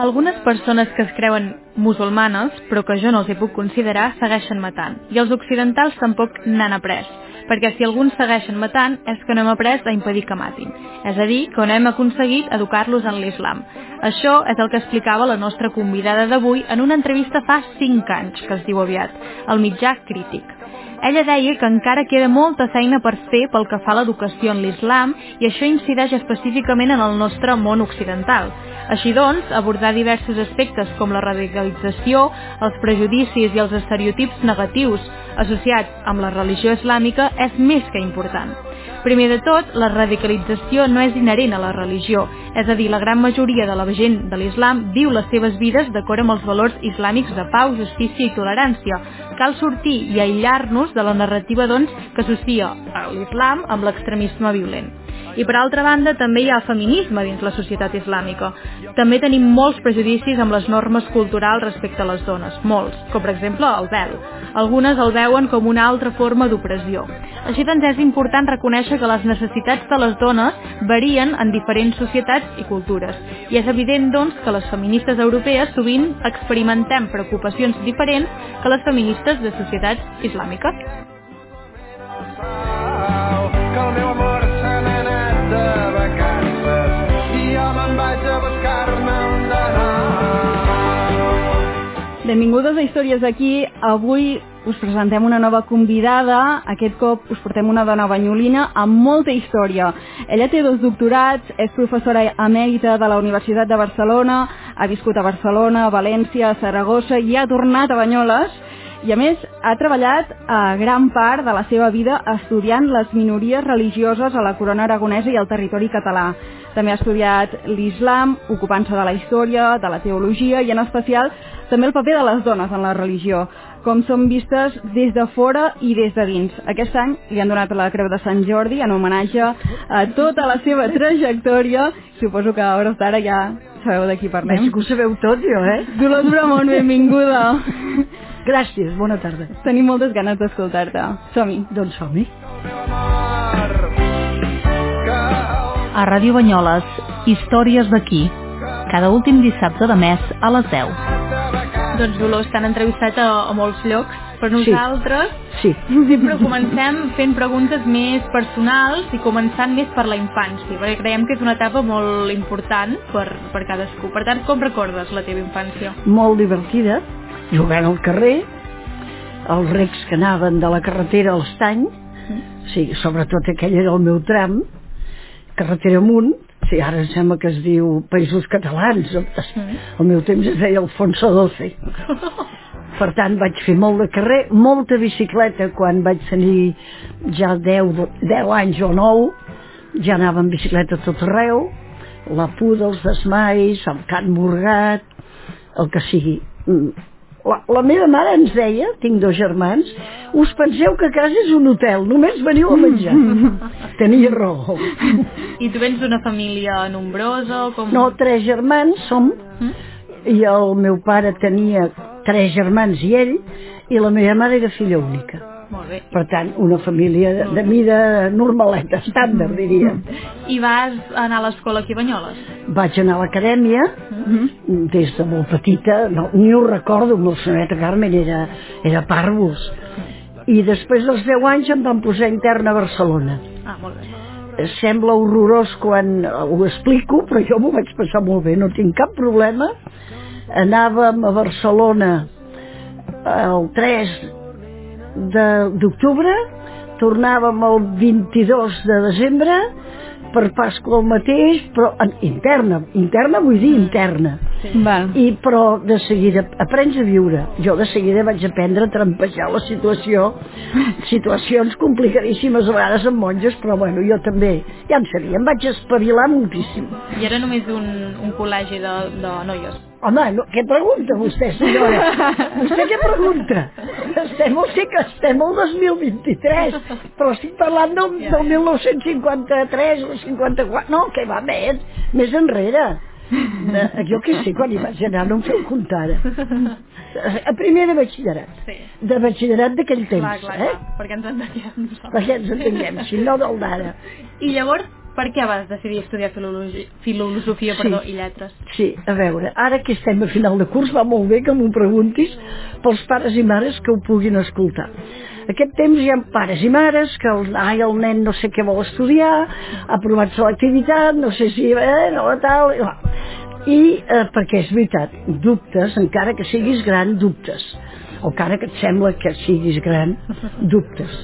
Algunes persones que es creuen musulmanes, però que jo no els hi puc considerar, segueixen matant. I els occidentals tampoc n'han après, perquè si alguns segueixen matant és que no hem après a impedir que matin. És a dir, que no hem aconseguit educar-los en l'islam. Això és el que explicava la nostra convidada d'avui en una entrevista fa 5 anys, que es diu aviat, al mitjà Crític. Ella deia que encara queda molta feina per fer pel que fa a l'educació en l'islam i això incideix específicament en el nostre món occidental. Així doncs, abordar diversos aspectes com la radicalització, els prejudicis i els estereotips negatius associats amb la religió islàmica és més que important. Primer de tot, la radicalització no és inherent a la religió, és a dir, la gran majoria de la gent de l'islam viu les seves vides d'acord amb els valors islàmics de pau, justícia i tolerància. Cal sortir i aïllar-nos de la narrativa, doncs, que associa l'islam amb l'extremisme violent. I per altra banda, també hi ha el feminisme dins la societat islàmica. També tenim molts prejudicis amb les normes culturals respecte a les dones, molts, com per exemple el vel. Algunes el veuen com una altra forma d'opressió. Així doncs és important reconèixer que les necessitats de les dones varien en diferents societats i cultures. I és evident, doncs, que les feministes europees sovint experimentem preocupacions diferents que les feministes de societats islàmiques. Que el meu amor se n'ha anat de vacances i jo me'n vaig a buscar-ne un de nou. Benvingudes a Històries d'aquí. Avui us presentem una nova convidada. Aquest cop us portem una dona banyolina amb molta història. Ella té 2 doctorats, és professora emèrita de la Universitat de Barcelona, ha viscut a Barcelona, a València, a Saragossa i ha tornat a Banyoles. I a més ha treballat a gran part de la seva vida estudiant les minories religioses a la corona aragonesa i al territori català. També ha estudiat l'islam, ocupant-se de la història, de la teologia i en especial també el paper de les dones en la religió, com són vistes des de fora i des de dins. Aquest any li han donat la Creu de Sant Jordi en homenatge a tota la seva trajectòria. Suposo que a hores d'ara ja sabeu de qui parlem. Veig que ho sabeu tot, jo, Dolors Bramont, benvinguda. Gràcies, bona tarda. Tenim moltes ganes d'escoltar-te. Som-hi. Doncs som-hi. A Ràdio Banyoles, Històries d'aquí, cada últim dissabte de mes a les 10. Doncs Dolors, t'han entrevistat a molts llocs, però nosaltres Sí. sempre comencem fent preguntes més personals i començant més per la infància, perquè creiem que és una etapa molt important per cadascú. Per tant, com recordes la teva infància? Molt divertida, jugant al carrer, els recs que anaven de la carretera a l'estany, sí, sobretot aquell era el meu tram, carretera amunt, sí, ara em sembla que es diu Països Catalans, al meu temps es deia Alfonso XII. Per tant, vaig fer molt de carrer, molta bicicleta. Quan vaig tenir ja 10 anys o 9, ja anava en bicicleta a tot arreu, la Puda, els Desmais, el Can Morgat, el que sigui. La meva mare ens deia, tinc 2 germans, us penseu que casa és un hotel, només veniu a menjar. Tenia raó. I tu vens d'una família nombrosa? No, 3 germans som, i el meu pare tenia 3 germans i ell, i la meva mare era filla única. Molt bé. Per tant, una família de mida normaleta, estàndard, diríem. I vas anar a l'escola aquí a Banyoles? Vaig anar a l'acadèmia, des de molt petita, ni ho recordo, amb la senyoreta Carmen era pàrvuls. I després dels 10 anys em van posar interna a Barcelona. Ah, molt bé. Sembla horrorós quan ho explico, però jo m'ho vaig passar molt bé, no tinc cap problema. Anàvem a Barcelona el 3 d'octubre, tornàvem el 22 de desembre, per Pasqua el mateix, però interna vull dir interna. Però de seguida aprens a viure. Jo de seguida vaig aprendre a trampejar la situació, situacions complicadíssimes a vegades amb monges, però bueno, jo també, ja en sabia, em vaig espavilar moltíssim. I era només un col·legi de noies? Home, no, què pregunta vostè, senyora? Vostè què pregunta? Estem al 2023, però estic parlant del 1953 o 54, no, que va més enrere. Jo què sé, quan hi vaig anar, no em feu comptar ara. A primer de batxillerat. Sí. De batxillerat d'aquell temps. Clar, perquè ens entenguem nosaltres. Perquè ens entenguem, si no del d'ara. I llavors Per què vas decidir estudiar filosofia i lletres? Sí, a veure, ara que estem a final de curs va molt bé que m'ho preguntis pels pares i mares que ho puguin escoltar. Aquest temps hi ha pares i mares que el nen no sé què vol estudiar, ha provat selectivitat, no sé si... tal... I perquè és veritat, dubtes, encara que siguis gran, dubtes. O encara que et sembla que siguis gran, dubtes.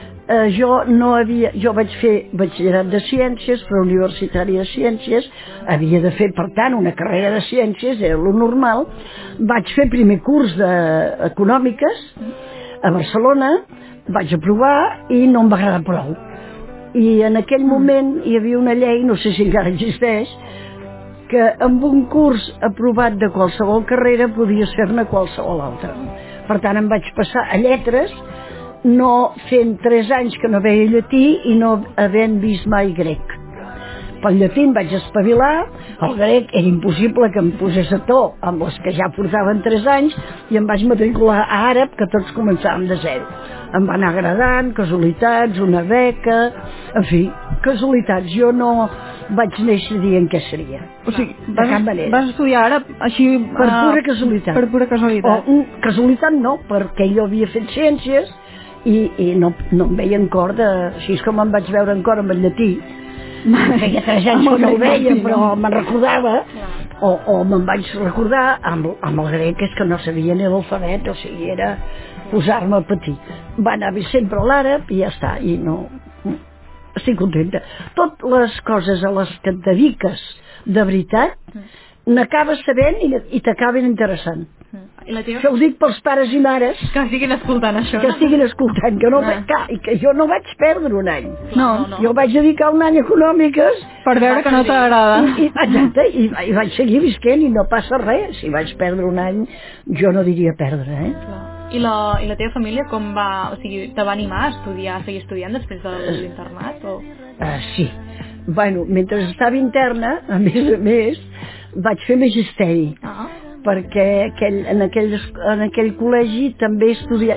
Jo vaig fer batxillerat de ciències, preuniversitari de ciències, havia de fer, per tant, una carrera de ciències, era lo normal. Vaig fer primer curs d'econòmiques a Barcelona, vaig aprovar i no em va agradar prou. I en aquell moment hi havia una llei, no sé si encara existeix, que amb un curs aprovat de qualsevol carrera podies fer-ne qualsevol altra. Per tant, em vaig passar a lletres, no fent 3 anys que no veia llatí i no havent vist mai grec. Pel llatí em vaig espavilar, el grec era impossible que em posés a to amb les que ja portaven 3 anys i em vaig matricular a àrab, que tots començàvem de zero. Em va anar agradant, casualitats, una beca, en fi, casualitats. Jo no vaig néixer dient què seria. O sigui, de cap manera. Vas estudiar àrab així... Per pura casualitat. Per pura casualitat. Casualitat no, perquè jo havia fet ciències i no em veia en cor així com em vaig veure en cor amb el llatí. Feia 3 anys que no ho veia, però me'n recordava, o me'n vaig recordar amb el grec, és que no sabia ni l'alfabet, o sigui, era posar-me a patir. Va anar sempre a l'àrab i ja està, i no... Estic contenta. Totes les coses a les que et dediques de veritat, n'acabes sabent i t'acaben interessant. Això ho dic pels pares i mares que estiguin escoltant això, que estiguin escoltant, i que jo no vaig perdre un any. No. Jo vaig dedicar un any a econòmiques per veure que no t'agrada. Exacte, i vaig seguir visquent i no passa res. Si vaig perdre un any, jo no diria perdre, I la teva família com va, o sigui, te va animar a seguir estudiant després de l'internat? Sí. Bueno, mentre estava interna, a més, vaig fer magisteri. Perquè en aquell col·legi també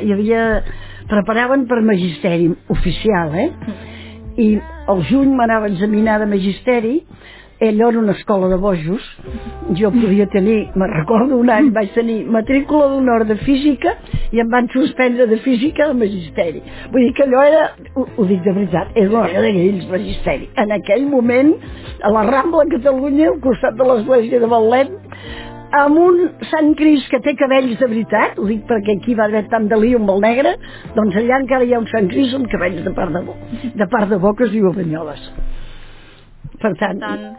preparaven per magisteri oficial, I al juny m'anava a examinar de magisteri. Allò era una escola de bojos. Jo podia tenir, me'n recordo un any, vaig tenir matrícula d'honor de física i em van suspendre de física al magisteri. Vull dir que allò era, ho dic de veritat, era una hora de grills, magisteri. En aquell moment, a la Rambla, a Catalunya, al costat de l'església de Betlem, amb un Sant Crist que té cabells de veritat, ho dic perquè aquí va haver tant de lío amb el negre, doncs allà encara hi ha un Sant Crist amb cabells de part de bo, que es diu a Banyoles. Per tant,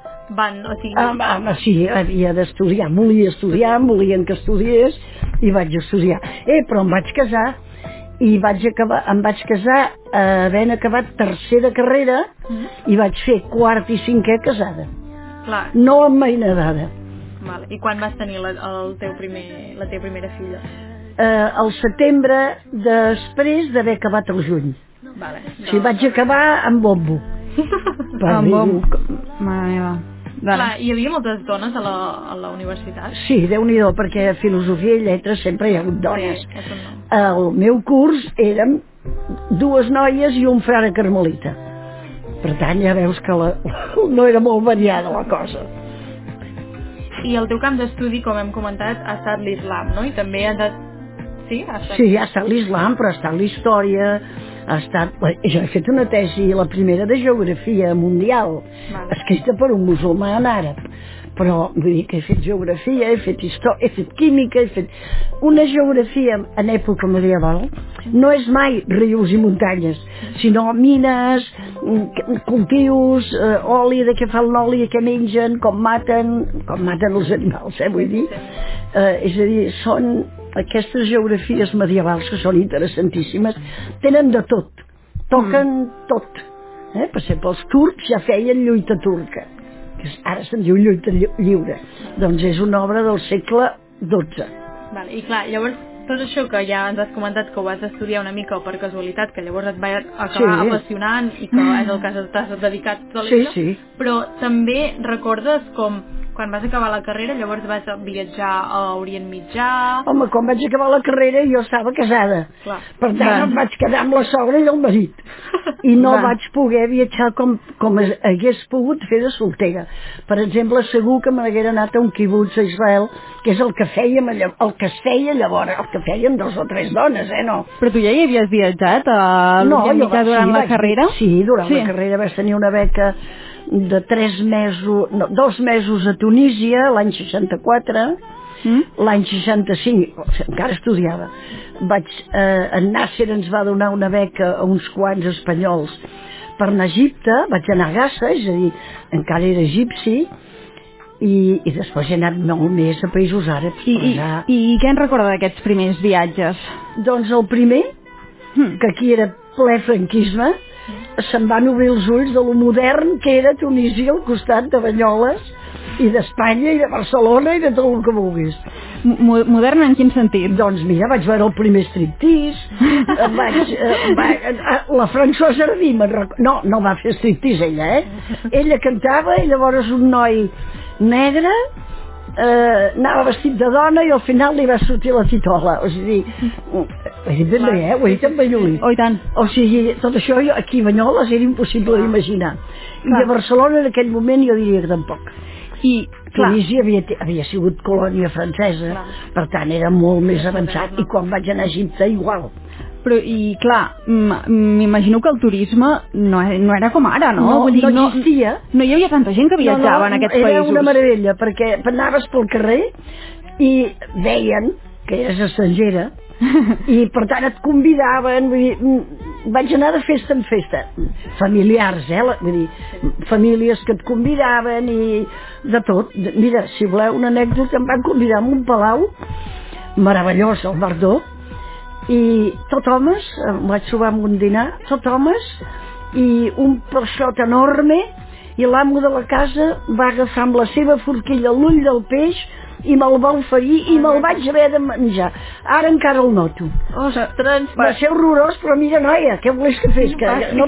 sí, havia d'estudiar, volien que estudiés i vaig estudiar. Però em vaig casar i em vaig casar havent acabat tercera carrera i vaig fer quart i cinquè casada. Clar. No emmainadada. I quan vas tenir la teva primera filla? Al setembre després d'haver acabat el juny. Sí, vaig acabar amb bombo. Amb bombo. Mare meva. Clar, hi havia moltes dones a la universitat? Sí, Déu-n'hi-do, perquè a filosofia i lletres sempre hi ha hagut dones. El meu curs érem 2 noies i un frare carmelita. Per tant, ja veus que no era molt variada la cosa. I el teu camp d'estudi, com hem comentat, ha estat l'islam, no? I també Sí, ha estat l'islam, però ha estat la història, jo he fet una tesi, la primera de geografia mundial, escrita per un musulmà en àrab, però vull dir que he fet geografia, he fet història, he fet química, he fet una geografia en època medieval, no és mai rius i muntanyes, sinó mines, cultius, oli, de què fa l'oli, què mengen, com maten els animals, vull dir, és a dir, són aquestes geografies medievals que són interessantíssimes, tenen de tot, toquen tot. Per exemple, els turcs ja feien lluita turca, que ara se'n diu lluita lliure, doncs és una obra del segle XII. I clar, llavors tot això que ja ens has comentat que ho vas estudiar una mica per casualitat, que llavors et va acabar apassionant i que és el que t'has dedicat tot això, però també recordes com quan vas acabar la carrera, llavors vas viatjar a Orient Mitjà... Home, quan vaig acabar la carrera jo estava casada. Clar. Per tant, em vaig quedar amb la sogra i el marit. I no vaig poder viatjar com hagués pogut fer de soltera. Per exemple, segur que me n'haguera anat a un quibuts a Israel, que és el que fèiem, el que es feia llavors, el que feien 2 o 3 dones, no? Però tu ja hi havies viatjat a l'Orient Mitjà durant la carrera? Sí, durant la carrera vaig tenir una beca de 3 mesos, no, 2 mesos a Tunísia, l'any 64, l'any 65, encara estudiava. En Nasser ens va donar una beca a uns quants espanyols per anar a Egipte, vaig anar a Gaza, és a dir, encara era egipci, i després he anat 9 més a països àrabs. I què en recorda d'aquests primers viatges? Doncs el primer, que aquí era ple franquisme, se'n van obrir els ulls de lo modern que era Tunísia al costat de Banyoles i d'Espanya i de Barcelona i de tot el que vulguis. Modern en quin sentit? Doncs mira, vaig veure el primer striptease, la Françoise Hardy, no va fer striptease ella, ella cantava i llavors un noi negre anava vestit de dona i al final li va sortir la titola, o sigui, ho he dit ben bé, ho he dit en banyolí. Oh, i tant. O sigui, tot això aquí a Banyoles era impossible d'imaginar. I a Barcelona en aquell moment jo diria que tampoc. I Tunísia havia sigut colònia francesa, per tant era molt més avançat, i quan vaig anar a Egipte igual. Però, i clar, m'imagino que el turisme no era com ara, no? No existia. No hi havia tanta gent que viatjava en aquests països. Era una meravella, perquè anaves pel carrer i veien que eres estrangera i per tant et convidaven, vull dir, vaig anar de festa en festa, familiars, vull dir, famílies que et convidaven i de tot. Mira, si voleu una anècdota, em van convidar a un palau meravellós, al Bardó, i tot homes, em vaig trobar amb un dinar, tot homes, i un peixot enorme, i l'amo de la casa va agafar amb la seva forquilla l'ull del peix i me'l va oferir i me'l vaig haver de menjar. Ara encara el noto. Ostres, va ser horrorós, però mira, noia, què volies que fes? Que no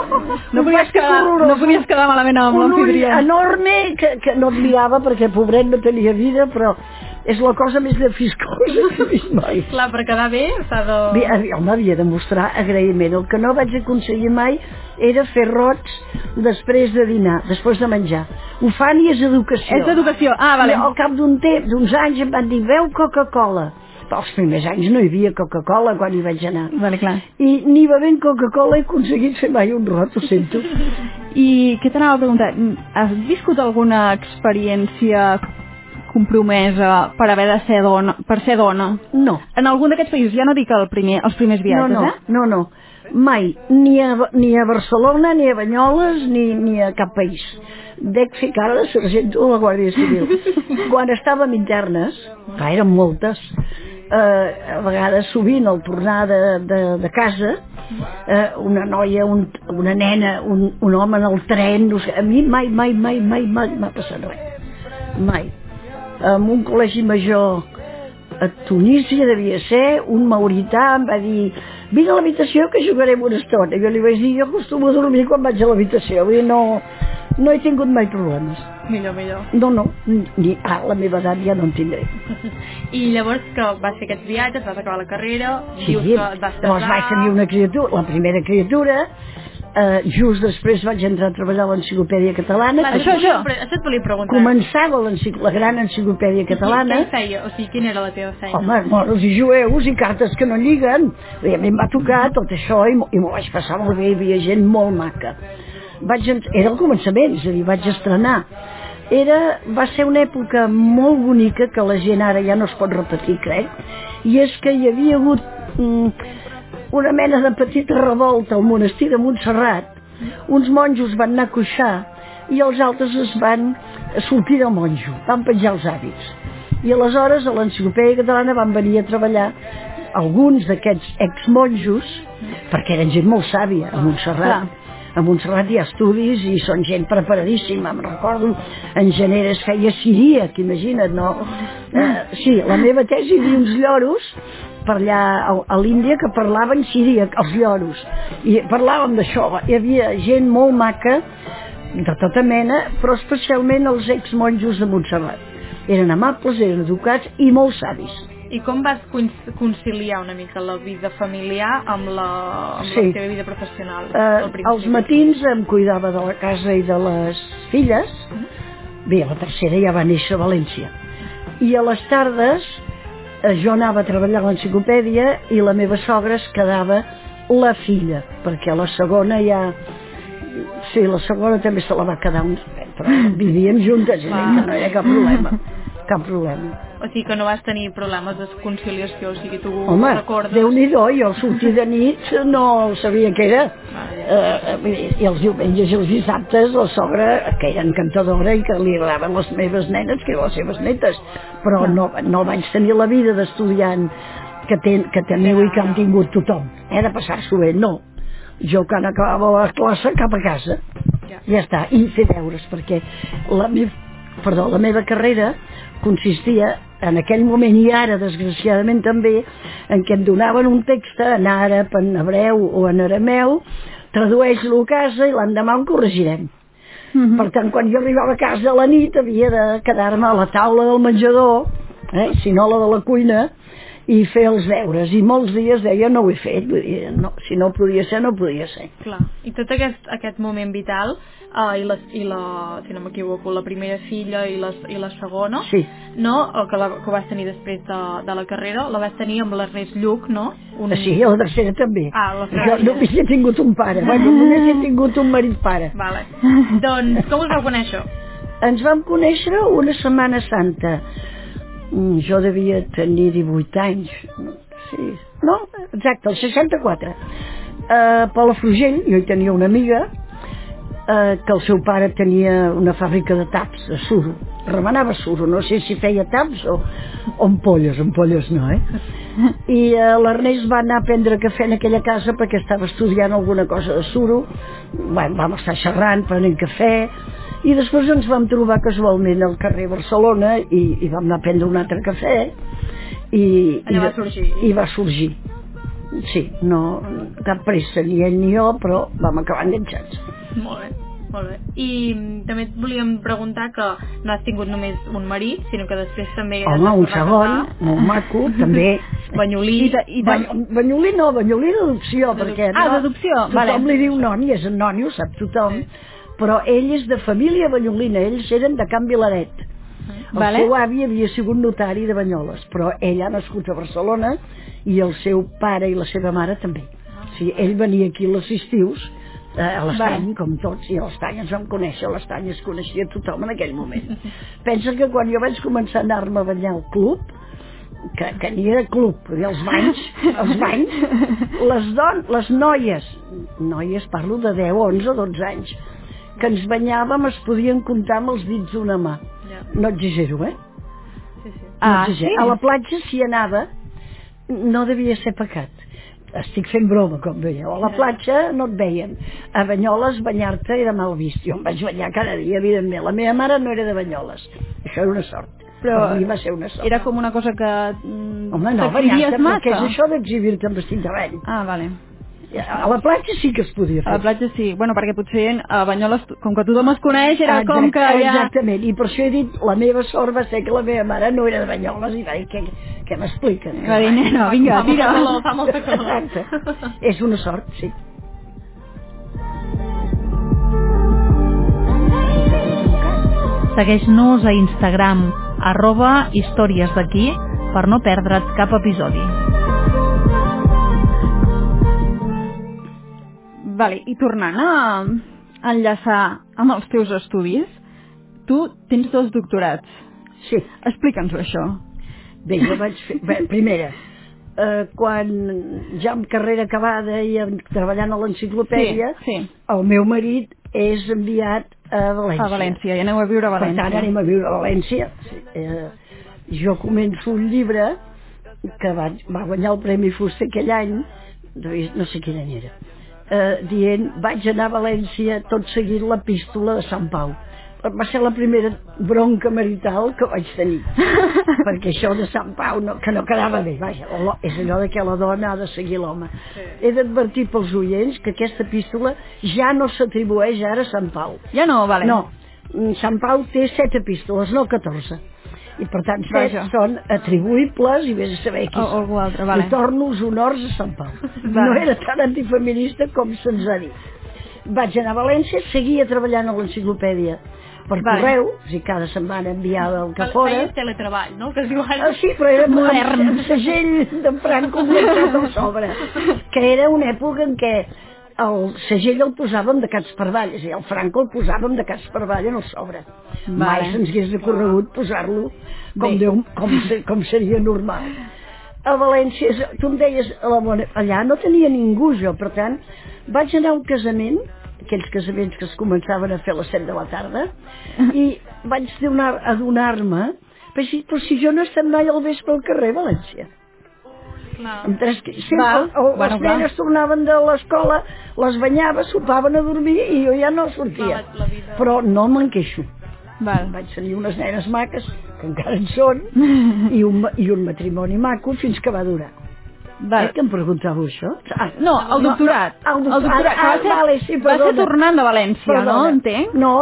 podies quedar malament amb l'amfitrió. Un ull enorme que no et mirava perquè pobret no tenia vida, però és la cosa més fiscosa que he vist mai. Clar, per quedar bé s'ha de... Home, havia de mostrar agraïment. El que no vaig aconseguir mai era fer rots després de dinar, després de menjar. Ho fan i és educació. És educació, vale. I al cap d'uns anys em van dir, beu Coca-Cola. Però els primers anys no hi havia Coca-Cola quan hi vaig anar. Vale, clar. I ni bevent Coca-Cola he aconseguit fer mai un rot, ho sento. I què t'anava a preguntar? Has viscut alguna experiència compromesa per haver de ser dona, per ser dona? No. En algun d'aquests països, ja no dic els primers viatges, No, mai, ni a Barcelona, ni a Banyoles, ni a cap país. Dec fer cara de sergento de la Guàrdia Civil. Quan estàvem internes, que eren moltes, a vegades sovint al tornar de casa, una noia, una nena, un home en el tren, no sé, a mi mai m'ha passat res. Mai. En un col·legi major a Tunísia devia ser, un maurità em va dir, vine a l'habitació que jugarem una estona. Jo li vaig dir, jo acostumo a dormir quan vaig a l'habitació, vull dir, no he tingut mai problemes. Millor. No, a la meva edat ja no en tindré. I llavors que vas fer aquests viatges, vas acabar la carrera, sí, dius que et vas casar... Llavors vaig tenir una criatura, la primera criatura, just després vaig entrar a treballar a l'Enciclopèdia Catalana. Això et volia preguntar. Començava la gran Enciclopèdia Catalana. Què feia? O sigui, quina era la teva feina? Home, moros i jueus i cartes que no lliguen. I a mi em va tocar tot això i m'ho vaig passar molt bé, hi havia gent molt maca. Era el començament, és a dir, vaig estrenar. Va ser una època molt bonica que la gent ara ja no es pot repetir, crec, i és que hi havia hagut una mena de petita revolta al monestir de Montserrat. Uns monjos van anar a coixar i els altres es van sortir del monjo, van penjar els hàbits. I aleshores a l'Enciclopèdia Catalana van venir a treballar alguns d'aquests exmonjos, perquè eren gent molt sàvia a Montserrat. A Montserrat hi ha estudis i són gent preparadíssima. Em recordo, en Generes feia siríac, imagina't, no? Sí, la meva tesi hi havia uns lloros per allà a l'Índia que parlaven siríac, els lloros. I parlàvem d'això. Hi havia gent molt maca de tota mena, però especialment els exmonjos de Montserrat. Eren amables, eren educats i molt savis. I com vas conciliar una mica la vida familiar amb la teva vida professional? Els matins em cuidava de la casa i de les filles. Bé, la tercera ja va néixer a València. I a les tardes jo anava a treballar a l'enciclopèdia i la meva sogra es quedava la filla, perquè la segona ja... Sí, la segona també se la va quedar però vivíem juntes, que no hi ha cap problema. O sigui que no vas tenir problemes de conciliació, o sigui, tu recordes... Home, Déu-n'hi-do, jo sortir de nit no sabia què era. I els diumenges i els dissabtes la sogra, que era encantadora i que li agradaven les meves nenes, que eren les seves netes, però no vaig tenir la vida d'estudiant que teniu i que han tingut tothom, de passar-s'ho bé, no. Jo quan acabava la classe cap a casa, ja està, i fer deures, perquè la meva carrera consistia en aquell moment i ara desgraciadament també en què em donaven un text en àrab, en hebreu o en arameu, tradueix-lo a casa i l'endemà ho corregirem. Per tant, quan jo arribava a casa a la nit havia de quedar-me a la taula del menjador, si no la de la cuina, i fer els deures, i molts dies deia no ho he fet, vull dir, no, si no podia ser, no podia ser. Clar, i tot aquest moment vital, si no m'equivoco, la primera filla i la segona, sí. No? Que vas tenir després de la carrera, la vas tenir amb l'Ernest Lluc, no? Sí, la tercera també. La jo només he tingut un pare, només he tingut un marit pare. Vale. Doncs com us vau conèixer? Ens vam conèixer una Setmana Santa. Jo devia tenir 18 anys, sí, no, exacte, el 64. Palafrugell, jo hi tenia una amiga que el seu pare tenia una fàbrica de taps, de suro, remenava suro, no sé si feia taps o ampolles no, I l'Ernest va anar a prendre cafè en aquella casa perquè estava estudiant alguna cosa de suro, vam estar xerrant, prenent cafè, i després ens vam trobar casualment al carrer Barcelona i vam anar a prendre un altre cafè i va sorgir. Sí, no cap pressa, ni ell ni jo, però vam acabar enganxats. Molt bé. I també et volíem preguntar que no has tingut només un marit, sinó que després també... Home, un segon, molt maco, també. Banyolí. Banyolí d'adopció, perquè d'adopció, tothom li diu noni, és en noni, ho sap tothom, però ell és de família banyolina, ells eren de Can Vilaret. El seu avi havia sigut notari de Banyoles, però ell ha nascut a Barcelona i el seu pare i la seva mare també. O sigui, ell venia aquí als estius, a l'Estany, com tots, i a l'Estany ens vam conèixer, a l'Estany es coneixia tothom en aquell moment. Pensa que quan jo vaig començar a anar-me a banyar al club, que n'hi era club, els banys, les noies parlo de 10, 11, 12 anys, que ens banyàvem es podien comptar amb els dits d'una mà. No exagero, Sí. No exagero. A la platja, si anava, no devia ser pecat. Estic fent broma, com veieu. A la platja no et veien. A Banyoles, banyar-te era mal vist. Jo em vaig banyar cada dia, evidentment. La meva mare no era de Banyoles. Això era una sort. Però a mi va ser una sort. Era com una cosa que... Home, no, banyar-te, perquè és això d'exhibir-te amb vestit de bany. Vale. A la platja sí que es podia fer. A la platja sí, bueno, perquè potser a Banyoles, com que tothom es coneix, era com que ja... Exactament, i per això he dit, la meva sort va ser que la meva mare no era de Banyoles i va dir, què m'explica? Va dir, nena, vinga, tira. Fa molta calor. Exacte, és una sort, sí. Segueix-nos a Instagram, @historiesdaqui, per no perdre't cap episodi. Vale, i tornant a enllaçar amb els teus estudis, tu tens 2 doctorats. Sí. Explica'ns-ho, això. Bé, jo vaig fer... Primera, quan ja amb carrera acabada i treballant a l'enciclopèdia, el meu marit és enviat a València. A València, i aneu a viure a València. Per tant, anem a viure a València. Jo començo un llibre que va guanyar el Premi Fuster aquell any, no sé quin any era, dient, vaig anar a València tot seguint l'epístola de Sant Pau. va ser la primera bronca marital que vaig tenir. Perquè això de Sant Pau, que no quedava bé. Vaja, és allò de que la dona ha de seguir l'home. He d'advertir pels oients que aquesta epístola ja no s'atribueix ara a Sant Pau. Ja no, vale. No, Sant Pau té 7 epístoles, no 14. I per tant 7 són atribuïbles i vés a saber qui són. Vale. I torno els honors a Sant Pau. No era tan antifeminista com se'ns ha dit. Vaig anar a València, seguia treballant a l'enciclopèdia per correu, o sigui, cada setmana enviava el que fora. Feies teletreball, no? Que es diu ara. Sí, però era modern. El segell d'en Franco al sobre. Que era una època en què el segell el posàvem de Cats per Avall, és a dir, el Franco el posàvem de Cats per Avall en el sobre. Mai se'ns hagués ocorregut posar-lo com seria normal. A València, tu em deies, allà no tenia ningú jo, per tant, vaig anar a un casament, aquells casaments que es començaven a fer a les 7 de la tarda, i vaig adonar-me, però si jo no he estat mai al vespre al carrer a València. Les nenes tornaven de l'escola, les banyava, sopaven a dormir i jo ja no sortia. Però no me'n queixo. Vaig tenir unes nenes maques, que encara en són, i un matrimoni maco fins que va durar. Que em preguntàveu això? No, el doctorat. Va ser tornant a València, no? Entenc? No.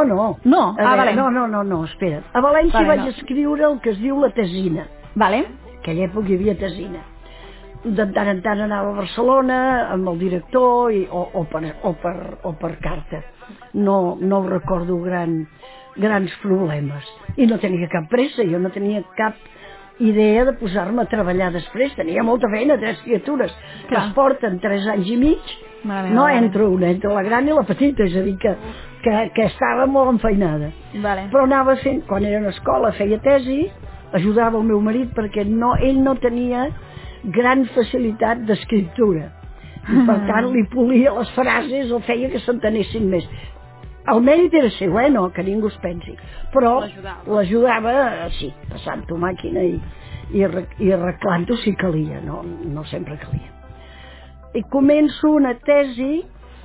No, espera. A València vaig escriure el que es diu la tesina. Aquella època hi havia tesina. De tant en tant anava a Barcelona amb el director o per carta. No ho recordo grans problemes. I no tenia cap pressa, jo no tenia cap idea de posar-me a treballar després. Tenia molta feina, 3 criatures que es porten 3 anys i mig. No entra una, entra la gran i la petita, és a dir, que estava molt enfeinada. Però anava fent, quan era a l'escola feia tesi, ajudava el meu marit perquè ell no tenia gran facilitat d'escriptura i per tant li polia les frases o feia que s'entenessin més. El mèrit era seu, no, que ningú es pensi, però l'ajudava així, passant-ho màquina i arreglant-ho si calia, no sempre calia. I començo una tesi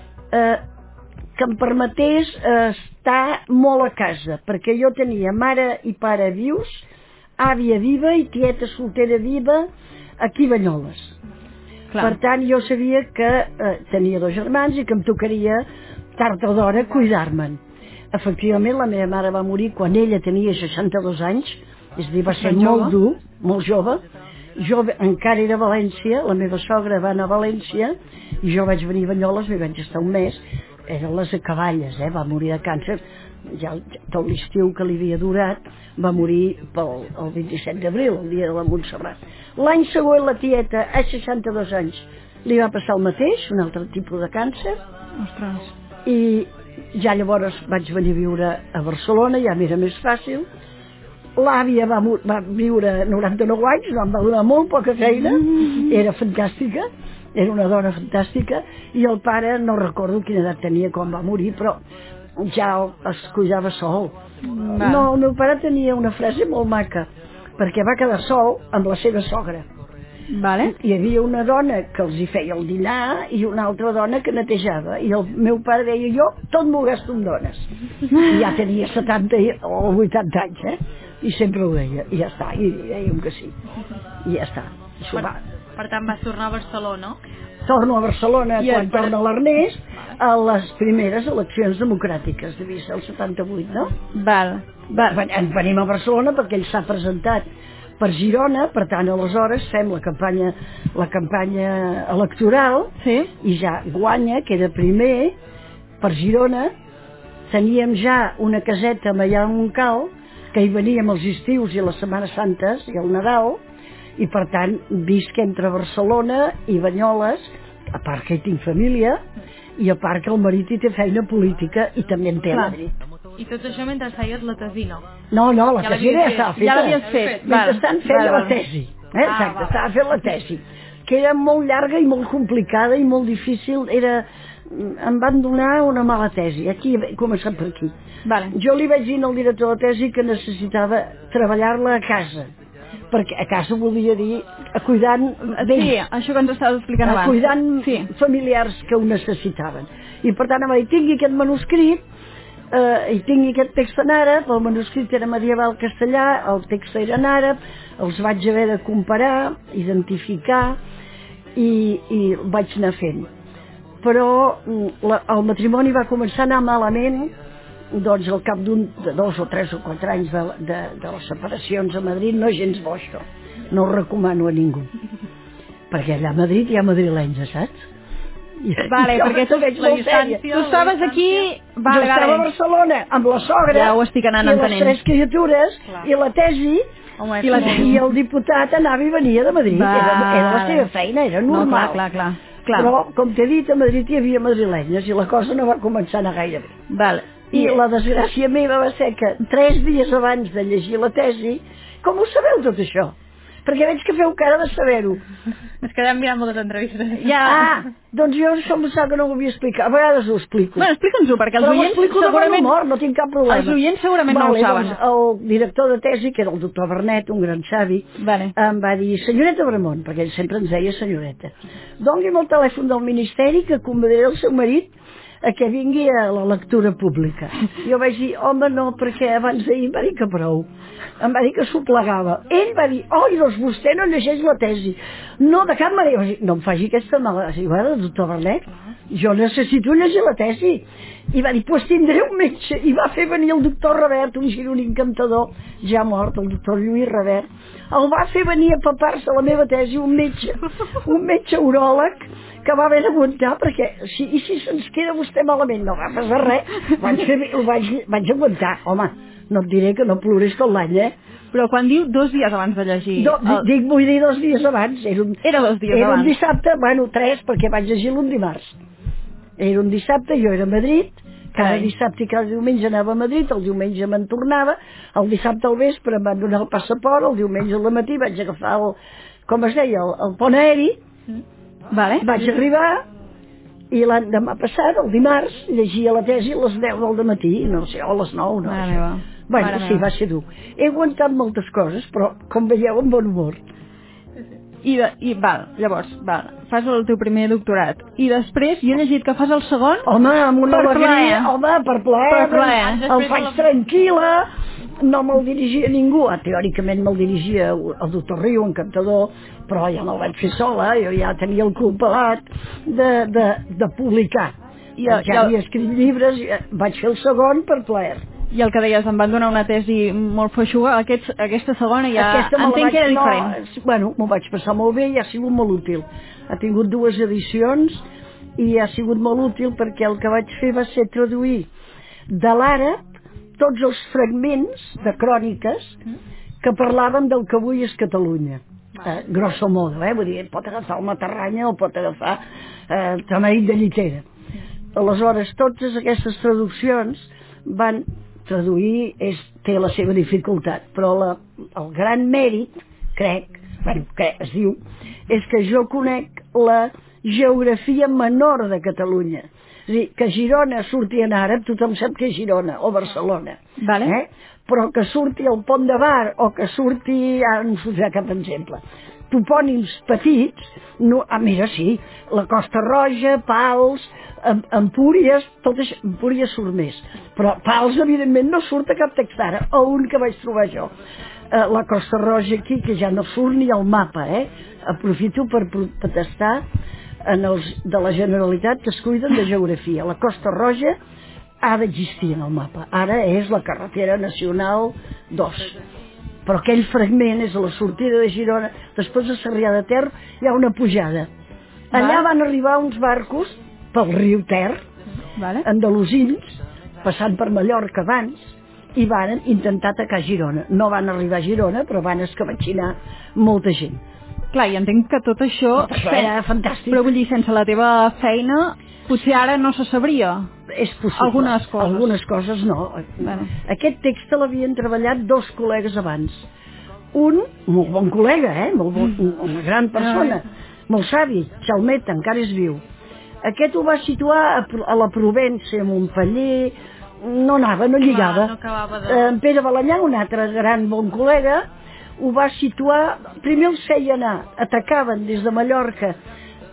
que em permetés estar molt a casa, perquè jo tenia mare i pare vius, àvia viva i tieta soltera viva aquí a Banyoles. Per tant, jo sabia que tenia 2 germans i que em tocaria tard o d'hora cuidar-me'n. Efectivament, la meva mare va morir quan ella tenia 62 anys, és a dir, va ser molt dur, molt jove. Jo encara era a València, la meva sogra va anar a València i jo vaig venir a Banyoles, m'hi vaig estar un mes, eren les acaballes, va morir de càncer, ja tot l'estiu que li havia durat, va morir el 27 d'abril, el dia de la Montserrat. L'any següent la tieta, a 62 anys, li va passar el mateix, un altre tipus de càncer, i ja llavors vaig venir a viure a Barcelona, ja m'era més fàcil. L'àvia va viure 99 anys, no em va donar molt poca feina, era fantàstica, era una dona fantàstica, i el pare no recordo quina edat tenia quan va morir, però ja es cuidava sol. No, el meu pare tenia una frase molt maca, perquè va quedar sol amb la seva sogra. Hi havia una dona que els hi feia el dinar i una altra dona que netejava, i el meu pare deia, jo tot m'ho gasto en dones. I ja tenia 70 o 80 anys, i sempre ho deia, i ja està, i dèiem que sí, i ja està. Per tant, vas tornar a Barcelona? Torno a Barcelona quan torna l'Ernest a les primeres eleccions democràtiques, devia ser el 78, no? Venim a Barcelona perquè ell s'ha presentat per Girona, per tant, aleshores fem la campanya electoral i ja guanya, queda primer per Girona. Teníem ja una caseta a Maià de Montcal, que hi veníem els estius i les Setmanes Santes i el Nadal, i per tant visc entre Barcelona i Banyoles, a part que hi tinc família i a part que el marit hi té feina política i també en té a Madrid. I tot això mentre feies la tesina? No, la tesina ja estava feta. Ja l'havies fet. Mentrestant feia la tesi. Exacte, estava fent la tesi, que era molt llarga i molt complicada i molt difícil. Em van donar una mala tesi. Aquí he començat per aquí. Jo li vaig dir al director de tesi que necessitava treballar-la a casa, perquè a casa volia dir cuidant d'ells. Sí, això que ens estaves explicant abans. Cuidant familiars que ho necessitaven. I per tant em va dir, tingui aquest manuscrit, i tingui aquest text en àrab, el manuscrit era medieval castellà, el text era en àrab, els vaig haver de comparar, identificar i vaig anar fent. Però el matrimoni va començar a anar malament, doncs al cap de 2 o 3 o 4 anys de les separacions a Madrid. No és gens bo això, no ho recomano a ningú, perquè allà a Madrid hi ha madrilenys, saps? Vale, perquè tu estaves aquí... Jo estava a Barcelona amb la sogra, ja ho estic anant entenent, i les 3 criatures, i la tesi, i el diputat anava i venia de Madrid. Era la seva feina, era normal. No, clar. Però, com t'he dit, a Madrid hi havia madrilenyes i la cosa no va començar a anar gaire bé. Vale. I la desgràcia meva va ser que 3 dies abans de llegir la tesi... Com ho sabeu tot això? Perquè veig que feu cara de saber-ho. Es quedem mirant moltes entrevistes. Doncs jo això em sap que no ho havia explicat. A vegades ho explico. Bueno, explica'ns-ho, perquè els oients segurament... no tinc cap problema. Els oients segurament no ho saben. Doncs el director de tesi, que era el doctor Bernet, un gran savi, em va dir: senyoreta Bramont, perquè ell sempre ens deia senyoreta, doni'm el telèfon del ministeri que convidaré el seu marit a que vingui a la lectura pública. Jo vaig dir: home, no, perquè abans d'ahir em va dir que prou. Em va dir que s'ho plegava. Ell va dir: oi, doncs vostè no llegeix la tesi. No, de cap manera. No em faci aquesta mala... doctor Bernet, jo necessito llegir la tesi. I va dir: pues tindré un metge. I va fer venir el doctor Revert, un gironí encantador, ja mort, el doctor Lluís Revert. El va fer venir a papar-se la meva tesi, un metge uròleg, que va haver d'aguantar, perquè si se'ns queda vostè malament, no agafes de res. Vaig aguantar. Home, no et diré que no plores tot l'any, Però quan diu 2 dies abans de llegir... Vull dir 2 dies abans. Era 2 dies abans. Era un dissabte, 3, perquè vaig llegir-lo un dimarts. Era un dissabte, jo era a Madrid, cada dissabte i cada diumenge anava a Madrid, el diumenge me'n tornava, el dissabte al vespre em van donar el passaport, el diumenge al matí vaig agafar el pont aeri, vaig arribar, i l'endemà passat, el dimarts, llegia la tesi a les 10 del matí, no sé, o a les 9, no sé. Bueno, sí, va ser dur. He aguantat moltes coses, però, com veieu, amb bon humor. Llavors, fas el teu primer doctorat. I després, jo he llegit que fas el segon... Home, amb una alegria, per plaer, el faig tranquil·la, no me'l dirigia ningú. Teòricament me'l dirigia el doctor Riu, encantador, però ja no el vaig fer sola, jo ja tenia el culpalat de publicar. Ja havia escrit llibres, vaig fer el segon per plaer. I el que deies, em van donar una tesi molt feixuga, aquesta segona ja entenc que era diferent. Bueno, m'ho vaig passar molt bé i ha sigut molt útil. Ha tingut 2 edicions i ha sigut molt útil perquè el que vaig fer va ser traduir de l'àrab tots els fragments de cròniques que parlaven del que avui és Catalunya. Grosso modo, vull dir, pot agafar el Matarranya o pot agafar el Tamarit de Llitera. Aleshores, totes aquestes traduccions van traduir, té la seva dificultat, però el gran mèrit, crec, es diu, és que jo conec la geografia menor de Catalunya. És a dir, que Girona surti en àrab, tothom sap que és Girona, o Barcelona. Però que surti el Pont de Bar, o que surti, ara no sortirà cap exemple, topònims petits, mira, sí, la Costa Roja, Pals, Empúries, tot això, Empúries surt més, però Pals, evidentment, no surt a cap text ara, a un que vaig trobar jo. La Costa Roja aquí, que ja no surt ni al mapa, aprofito per protestar en els de la Generalitat que es cuiden de geografia. La Costa Roja ha d'existir en el mapa, ara és la carretera nacional 2. Però aquell fragment és a la sortida de Girona, després de Sarrià de Ter hi ha una pujada. Allà van arribar uns barcos pel riu Ter, andalusins, passant per Mallorca abans, i van intentar atacar Girona. No van arribar a Girona, però van escabatxinar molta gent. Clar, i entenc que tot això... Era fantàstic. Però vull dir, sense la teva feina, potser ara no se sabria. És possible. Algunes coses no. Aquest text l'havien treballat 2 col·legues abans. Un, molt bon col·lega, una gran persona, molt savi, Xalmeta, encara és viu. Aquest ho va situar a la Provença, a Montpeller, no lligava. En Pere Balanyà, un altre gran bon col·lega, ho va situar, primer els feia anar, atacaven des de Mallorca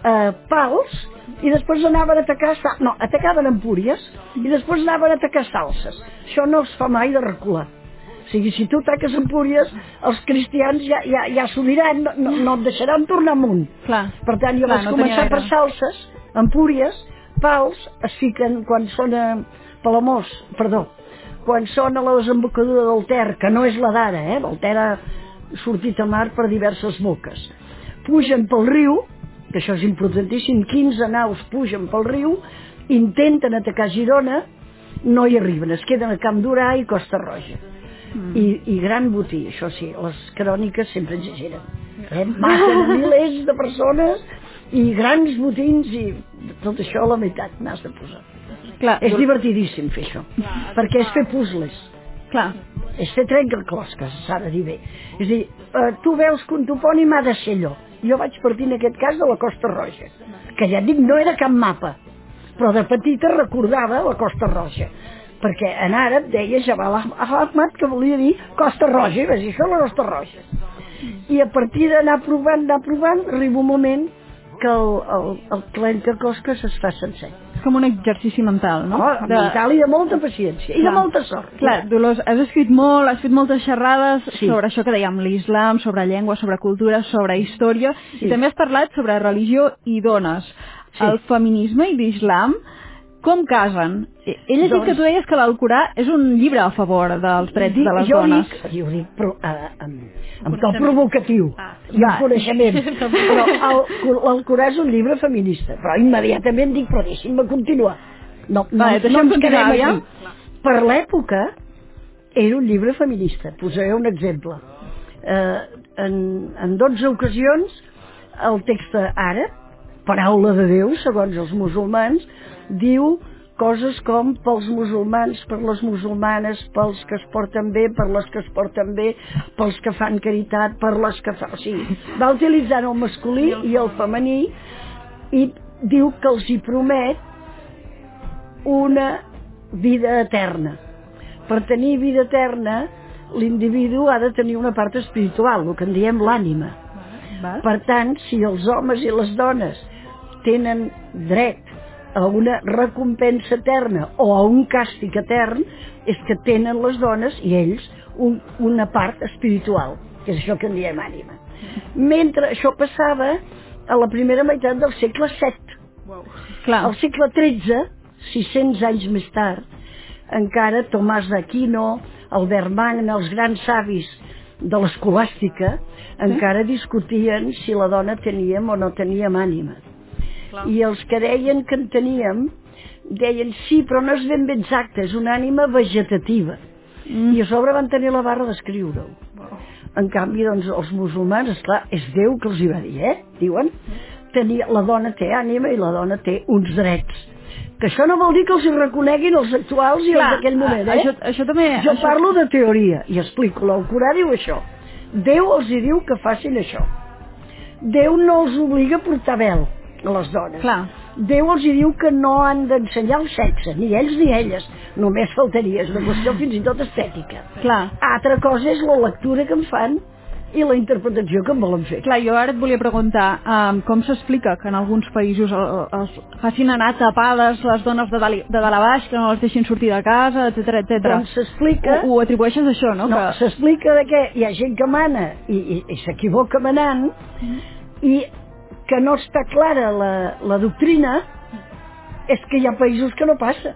pals, i després anaven a atacaven Empúries, i després anaven a atacar Salses. Això no es fa mai de recular. O sigui, si tu ataques Empúries, els cristians ja s'ho diran, no et deixaran tornar amunt. Clar. Per tant, jo vaig començar per Salses, Empúries, Pals, es fiquen quan sona Palamós, quan sona la desembocadura del Ter, que no és la d'ara, el Ter ha sortit a mar per diverses boques. Pugen pel riu, que això és importantíssim, 15 naus pugen pel riu, intenten atacar Girona, no hi arriben, es queden a Camp Durà i Costa Roja. I gran botí, això sí, les cròniques sempre exageren. Maten a milers de persones i grans botins i tot això a la meitat n'has de posar. Clar, és divertidíssim fer això, perquè és fer puzzles. Clar. És fer trencaclosques, s'ha de dir bé. És a dir, tu veus que un topònim ha de ser allò. Jo vaig partir en aquest cas de la Costa Roja, que ja et dic, no era cap mapa, però de petita recordava la Costa Roja, perquè en àrab deia Jabal Ahmad, que volia dir Costa Roja, i vas dir, això és la Costa Roja. I a partir d'anar provant, arriba un moment que el trencaclosques es fa sencer. És com un exercici mental, no? Mental i de molta paciència, i de molta sort. Clar, Dolors, has escrit molt, has fet moltes xerrades sobre això que dèiem, l'islam, sobre llengua, sobre cultura, sobre història, i també has parlat sobre religió i dones. El feminisme i l'islam, com casen? He llegit que tu deies que l'Alcorà és un llibre a favor dels drets de les dones. Jo ho dic amb tot provocatiu i amb coneixement, però l'Alcorà és un llibre feminista, però immediatament dic, però deixin-me continuar. No ens quedem aquí. Per l'època era un llibre feminista. Posaré un exemple. En 12 ocasions el text àrab, paraula de Déu, segons els musulmans, diu coses com pels musulmans, per les musulmanes, pels que es porten bé, per les que es porten bé, pels que fan caritat, per les que fan... O sigui, va utilitzant el masculí i el femení i diu que els hi promet una vida eterna. Per tenir vida eterna, l'individu ha de tenir una part espiritual, el que en diem l'ànima. Per tant, si els homes i les dones tenen dret a una recompensa eterna o a un càstig etern, és que tenen les dones i ells una part espiritual, que és això que en diem ànima. Mentre això passava a la primera meitat del segle VII. Al segle XIII, 600 anys més tard, encara Tomàs d'Aquino, Albert Magne, els grans savis de l'escolàstica, encara discutien si la dona teníem o no teníem ànima. I els que deien que en teníem, deien sí, però no és ben bé exacte, és una ànima vegetativa. I a sobre van tenir la barra d'escriure-ho. En canvi, doncs, els musulmans, esclar, és Déu que els hi va dir, diuen, la dona té ànima i la dona té uns drets. Que això no vol dir que els hi reconeguin els actuals i els d'aquell moment, Això també... Jo parlo de teoria i explico, l'Alcorà diu això. Déu els hi diu que facin això. Déu no els obliga a portar vel a les dones. Déu els hi diu que no han d'ensenyar el sexe, ni ells ni elles. Només faltaria, és una qüestió fins i tot estètica. Altra cosa és la lectura que en fan i la interpretació que en volen fer. Jo ara et volia preguntar com s'explica que en alguns països facin anar tapades les dones de dalt a baix, que no les deixin sortir de casa, etc. Doncs s'explica... Ho atribueixes a això, no? No, s'explica que hi ha gent que mana i s'equivoca manant i que no està clara la doctrina, és que hi ha països que no passa.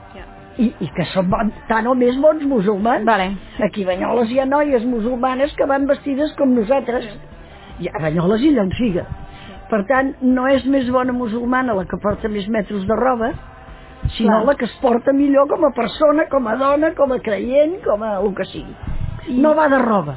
I que són tant o més bons musulmans. Aquí a Banyoles hi ha noies musulmanes que van vestides com nosaltres. I a Banyoles i Llanciga. Per tant, no és més bona musulmana la que porta més metres de roba, sinó la que es porta millor com a persona, com a dona, com a creient, com a el que sigui. No va de roba.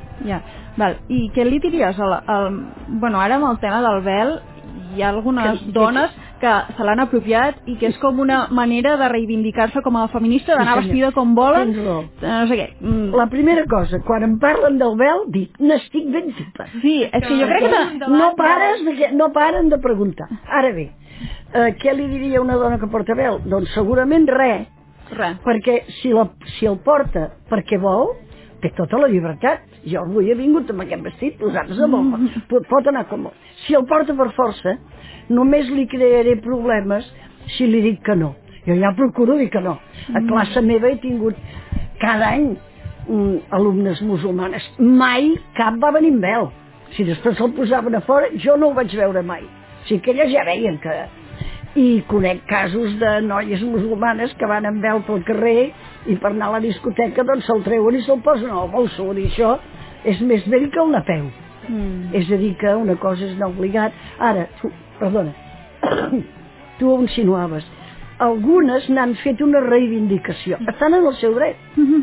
I què li diries? Bueno, ara amb el tema del vel hi ha algunes dones que se l'han apropiat i que és com una manera de reivindicar-se com a feminista, d'anar vestida com volen, no sé què. La primera cosa, quan em parlen del vel, dic, n'estic ben tipa. Sí, és que jo crec que... No paren de preguntar. Ara bé, què li diria una dona que porta vel? Doncs segurament res, perquè si el porta perquè vol, té tota la llibertat. Jo avui he vingut amb aquest vestit, nosaltres amb el... pot anar com... Si el porta per força, només li crearé problemes si li dic que no. Jo ja procuro dir que no. A classe meva he tingut cada any alumnes musulmanes. Mai cap va venir amb vel. Si després se'l posaven a fora, jo no ho vaig veure mai. O sigui que elles ja veien que... I conec casos de noies musulmanes que van amb vel pel carrer i per anar a la discoteca doncs se'l treuen i se'l posen al bolso. I això és més vell que el napeu. És a dir, que una cosa és anar obligat. Ara, perdona, tu ho insinuaves. Algunes n'han fet una reivindicació. Estan en el seu dret.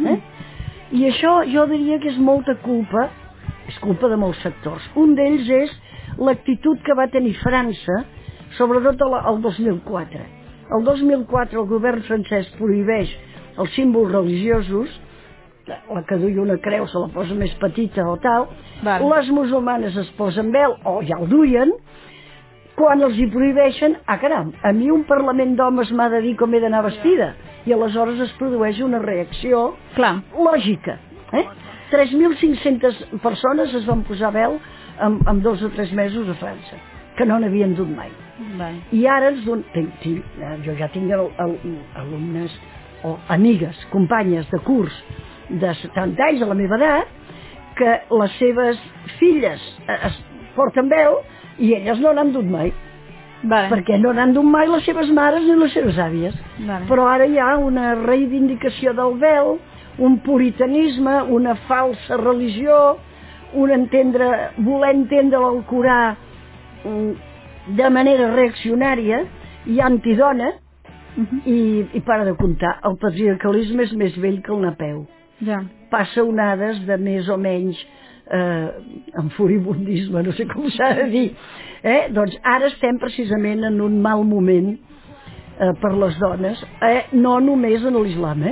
I això jo diria que és molta culpa, és culpa de molts sectors. Un d'ells és l'actitud que va tenir França, sobretot el 2004. El 2004 el govern francès prohibeix els símbols religiosos, la que duia una creu se la posa més petita o tal, les musulmanes es posen vel, o ja el duien, quan els hi prohibeixen, caram, a mi un parlament d'homes m'ha de dir com he d'anar vestida, i aleshores es produeix una reacció lògica. 3.500 persones es van posar vel en 2 o 3 mesos a França, que no n'havien dut mai. I ara jo ja tinc alumnes o amigues, companyes de curs de 70 anys a la meva edat, que les seves filles es porten vel i elles no n'han dut mai. Perquè no n'han dut mai les seves mares ni les seves àvies. Però ara hi ha una reivindicació del vel, un puritanisme, una falsa religió, voler entendre l'Alcorà de manera reaccionària i antidona, i para de comptar, el patriarcalisme és més vell que el napeu. Passa onades de més o menys en furibundisme, no sé com s'ha de dir. Doncs ara estem precisament en un mal moment per les dones, no només en l'islam,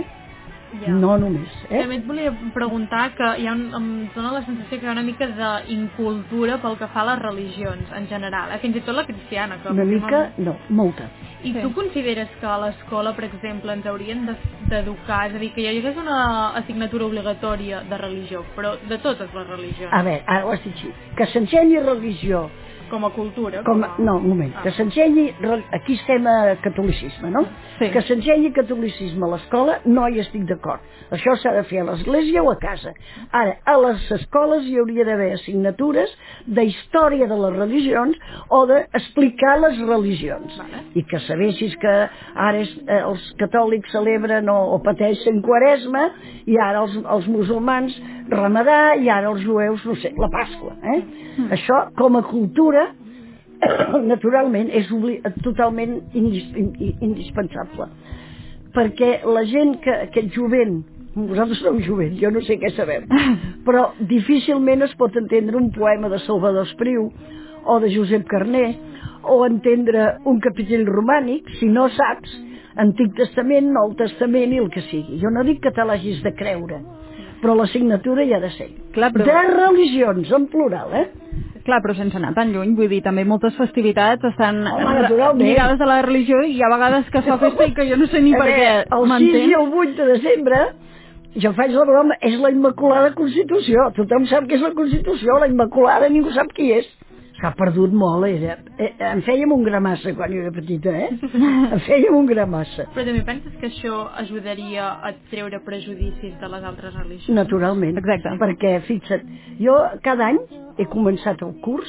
no només. També et volia preguntar que em dóna la sensació que hi ha una mica d'incultura pel que fa a les religions en general, fins i tot la cristiana. Una mica, no, molta. I tu consideres que a l'escola, per exemple, ens haurien d'educar, és a dir, que hi hagués una assignatura obligatòria de religió, però de totes les religions? A veure, ara ho has dit així, que s'ensenyi religió com a cultura? No, un moment, que s'ensenyi, aquí estem a catolicisme, no? Que s'ensenyi catolicisme a l'escola, no hi estic d'acord. Això s'ha de fer a l'església o a casa. Ara, a les escoles hi hauria d'haver assignatures d'història de les religions o d'explicar les religions. I que sabessis que ara els catòlics celebren o pateixen Quaresma i ara els musulmans Ramadà i ara els jueus, no sé, la Pasqua. Això, com a cultura, naturalment és totalment indispensable, perquè la gent aquest jovent, vosaltres sou jovent, jo no sé què sabem, però difícilment es pot entendre un poema de Salvador Espriu o de Josep Carner o entendre un capitell romànic si no saps Antic Testament, Nou Testament i el que sigui. Jo no dic que te l'hagis de creure, però l'assignatura hi ha de ser. De religions, en plural, Clar, però sense anar tan lluny, vull dir, també moltes festivitats estan lligades a la religió i hi ha vegades que es fa festa i que jo no sé ni per què. El 6 i el 8 de desembre, jo faig la broma, és la Immaculada Constitució. Tothom sap què és la Constitució, la Immaculada ningú sap qui és. S'ha perdut molt, em fèiem un gramassa quan jo era petita, em fèiem un gramassa. Però també penses que això ajudaria a treure prejudicis de les altres religions? Naturalment, perquè, fixa't, jo cada any he començat el curs,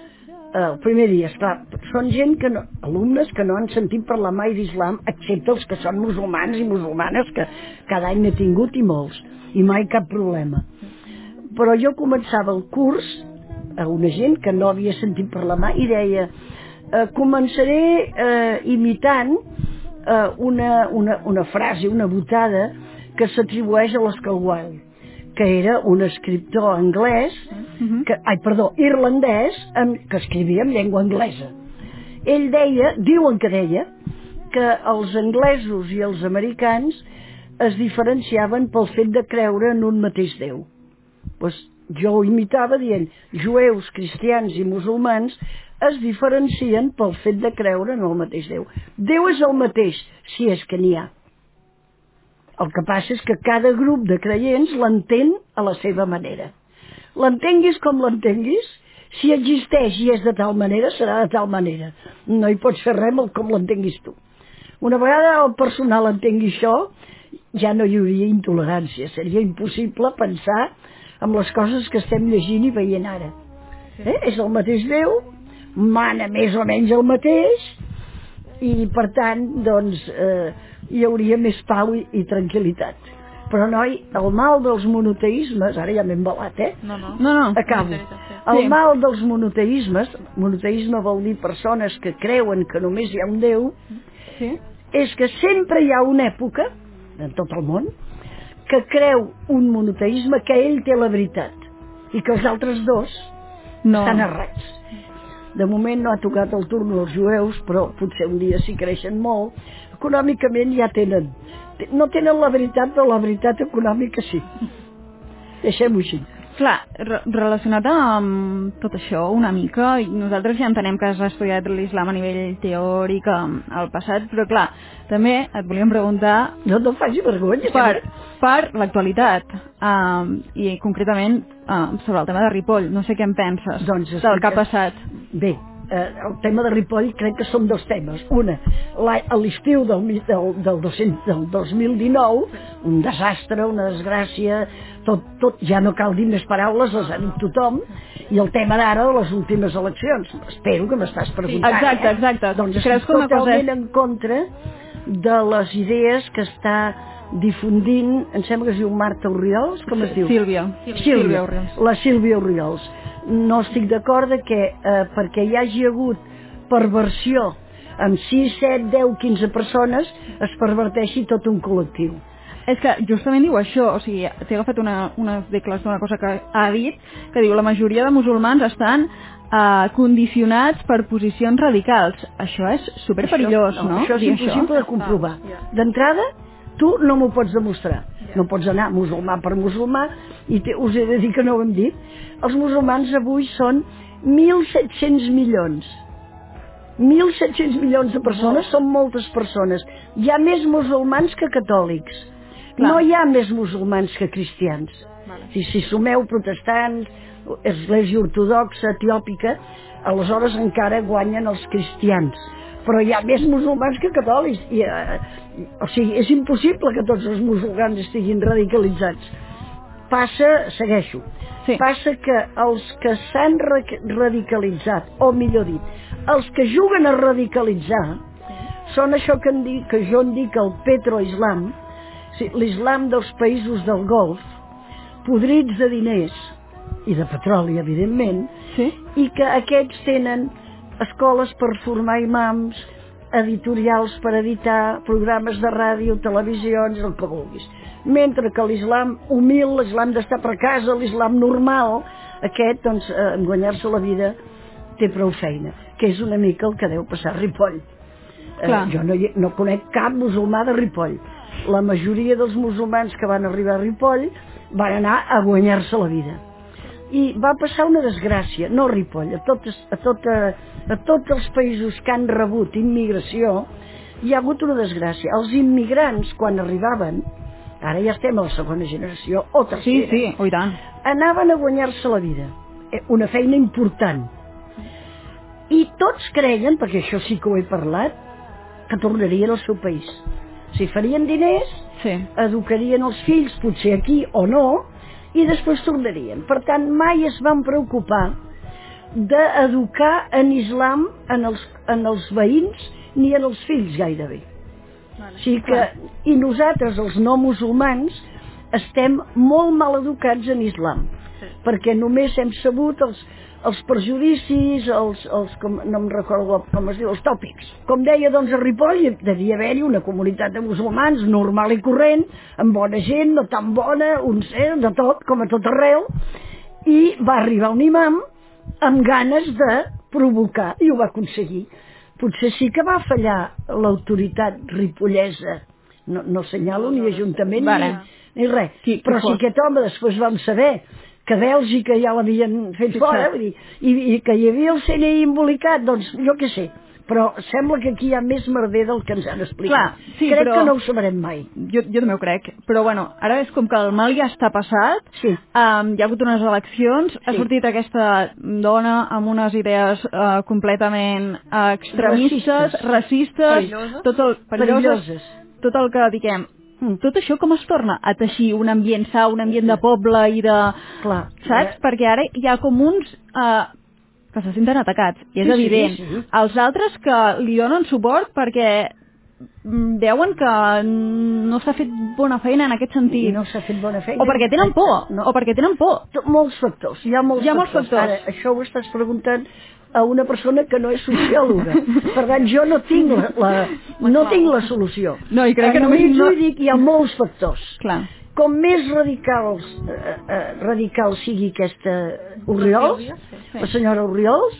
el primer dia, esclar, són gent alumnes que no han sentit parlar mai d'islam, excepte els que són musulmans i musulmanes, que cada any n'he tingut i molts, i mai cap problema. Però jo començava el curs a una gent que no havia sentit parlar mai i deia, començaré imitant una frase, una botada que s'atribueix a l'Oscar Wilde, que era un escriptor anglès, irlandès, que escrivia en llengua anglesa. Ell diuen que deia, que els anglesos i els americans es diferenciaven pel fet de creure en un mateix Déu. Doncs jo ho imitava dient, jueus, cristians i musulmans es diferencien pel fet de creure en el mateix Déu. Déu és el mateix, si és que n'hi ha. El que passa és que cada grup de creients l'entén a la seva manera. l'entenguis com l'entenguis, si existeix i és de tal manera, serà de tal manera. No hi pots fer res com l'entenguis tu. Una vegada el personal entengui això, ja no hi hauria intolerància. Seria impossible pensar en les coses que estem llegint i veient ara. És el mateix Déu, mana més o menys el mateix, i per tant, doncs, hi hauria més pau i tranquil·litat. Però, noi, el mal dels monoteismes, ara ja m'he embalat, No. Acabo. El mal dels monoteismes, monoteisme vol dir persones que creuen que només hi ha un Déu, és que sempre hi ha una època, en tot el món, que creu un monoteisme que ell té la veritat i que els altres dos estan errats. De moment no ha tocat el turn als jueus, però potser un dia si creixen molt, econòmicament ja tenen. No tenen la veritat, però la veritat econòmica sí. Deixem-ho així. Clar, relacionat amb tot això una mica, nosaltres ja entenem que has estudiat l'islam a nivell teòric al passat, però clar, també et volíem preguntar... No faci vergonya. Per l'actualitat, i concretament sobre el tema de Ripoll. No sé què en penses del que ha passat. Bé, el tema de Ripoll crec que són dos temes. Una, a l'estiu del 2019, un desastre, una desgràcia, tot, ja no cal dir més paraules, les ha dit tothom, i el tema d'ara de les últimes eleccions. Espero que m'estàs preguntant. Exacte. Doncs estic totalment en contra de les idees que està difundint, em sembla que es diu Marta Orriols, com es diu? Sílvia Orriols. La Sílvia Orriols. No estic d'acord que perquè hi hagi hagut perversió amb 6, 7, 10, 15 persones es perverteixi tot un col·lectiu. És que justament diu això, o sigui, t'he agafat unes decles d'una cosa que ha dit, que diu la majoria de musulmans estan condicionats per posicions radicals. Això és superperillós, no? Això és impossible de comprovar. D'entrada, tu no m'ho pots demostrar. No pots anar musulmà per musulmà, i us he de dir que no ho hem dit. Els musulmans avui són 1.700 milions. 1.700 milions de persones, són moltes persones. Hi ha més musulmans que catòlics. No hi ha més musulmans que cristians. Si sumeu protestants, església ortodoxa, etiòpica, aleshores encara guanyen els cristians. Però hi ha més musulmans que catòlics. O sigui, és impossible que tots els musulmans estiguin radicalitzats. Segueixo. Passa que els que s'han radicalitzat, o millor dit, els que juguen a radicalitzar, són això que jo en dic el petroislam, l'islam dels països del Golf, podrits de diners i de petroli, evidentment, i que aquests tenen escoles per formar imams, editorials per editar, programes de ràdio, televisions, el que vulguis. Mentre que l'islam humil, l'islam d'estar per casa, l'islam normal, aquest, doncs, en guanyar-se la vida, té prou feina, que és una mica el que deu passar a Ripoll. Jo no conec cap musulmà de Ripoll. La majoria dels musulmans que van arribar a Ripoll van anar a guanyar-se la vida. I va passar una desgràcia, no a Ripoll, a tots els països que han rebut immigració, hi ha hagut una desgràcia. Els immigrants, quan arribaven, ara ja estem a la segona generació, o tercera, i tant, anaven a guanyar-se la vida, una feina important. I tots creien, perquè això sí que ho he parlat, que tornarien al seu país. Si farien diners, educarien els fills, potser aquí o no, i després tornarien. Per tant, mai es van preocupar d'educar en islam en els veïns ni en els fills gairebé. I nosaltres, els no musulmans, estem molt mal educats en islam, perquè només hem sabut els prejudicis, no em recordo com es diu, els tòpics. Com deia, doncs, a Ripoll devia haver-hi una comunitat de musulmans normal i corrent, amb bona gent, no tan bona, de tot, com a tot arreu, i va arribar un imam amb ganes de provocar, i ho va aconseguir. Potser sí que va fallar l'autoritat ripollesa, no assenyalo ni ajuntament ni res, però si aquest home després vam saber que Bèlgica ja l'havien fet fora, i que hi havia el CNI embolicat, doncs jo què sé, però sembla que aquí hi ha més merder del que ens han explicat. Clar, sí, crec però... que no ho sabrem mai. Jo també ho crec, però bueno, ara és com que el mal ja està passat, Sí. hi ha hagut unes eleccions, ha sortit aquesta dona amb unes idees completament extremistes, racistes, perilloses, tot el que diguem. Tot això com es torna a teixir un ambient sa, un ambient de poble i de... Clar. Saps? Perquè ara hi ha com uns... que se senten atacats, i és evident. Sí. Els altres que li donen suport perquè veuen que no s'ha fet bona feina en aquest sentit. No s'ha fet bona feina. O perquè tenen por. No. O perquè tenen por. Molts factors. Hi ha molts factors. Ara, això ho estàs preguntant a una persona que no és sociòloga. Per tant, jo no tinc tinc la solució. No, i crec que només dic, hi ha molts factors. Clar. Com més radical sigui aquesta Orriols, la senyora Orriols,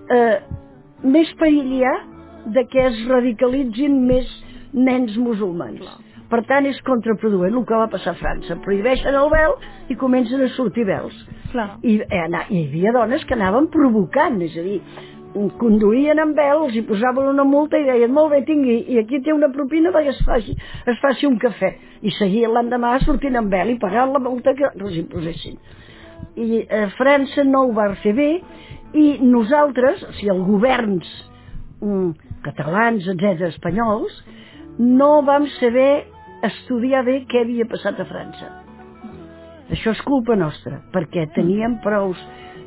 més perill hi ha de que es radicalitzin més nens musulmans. Per tant, és contraproduent el que va passar a França. Prohibeixen el vel i comencen a sortir vels. I hi havia dones que anaven provocant, és a dir, conduïen amb vel, els hi posaven una multa i deien, molt bé, tingui, i aquí té una propina perquè es faci un cafè. I seguien l'endemà sortint amb vel i pagant la multa que els imposessin. I França no ho va fer bé, i nosaltres, o sigui, els governs catalans, etc., espanyols, no vam saber estudiar bé què havia passat a França. Això és culpa nostra, perquè teníem prous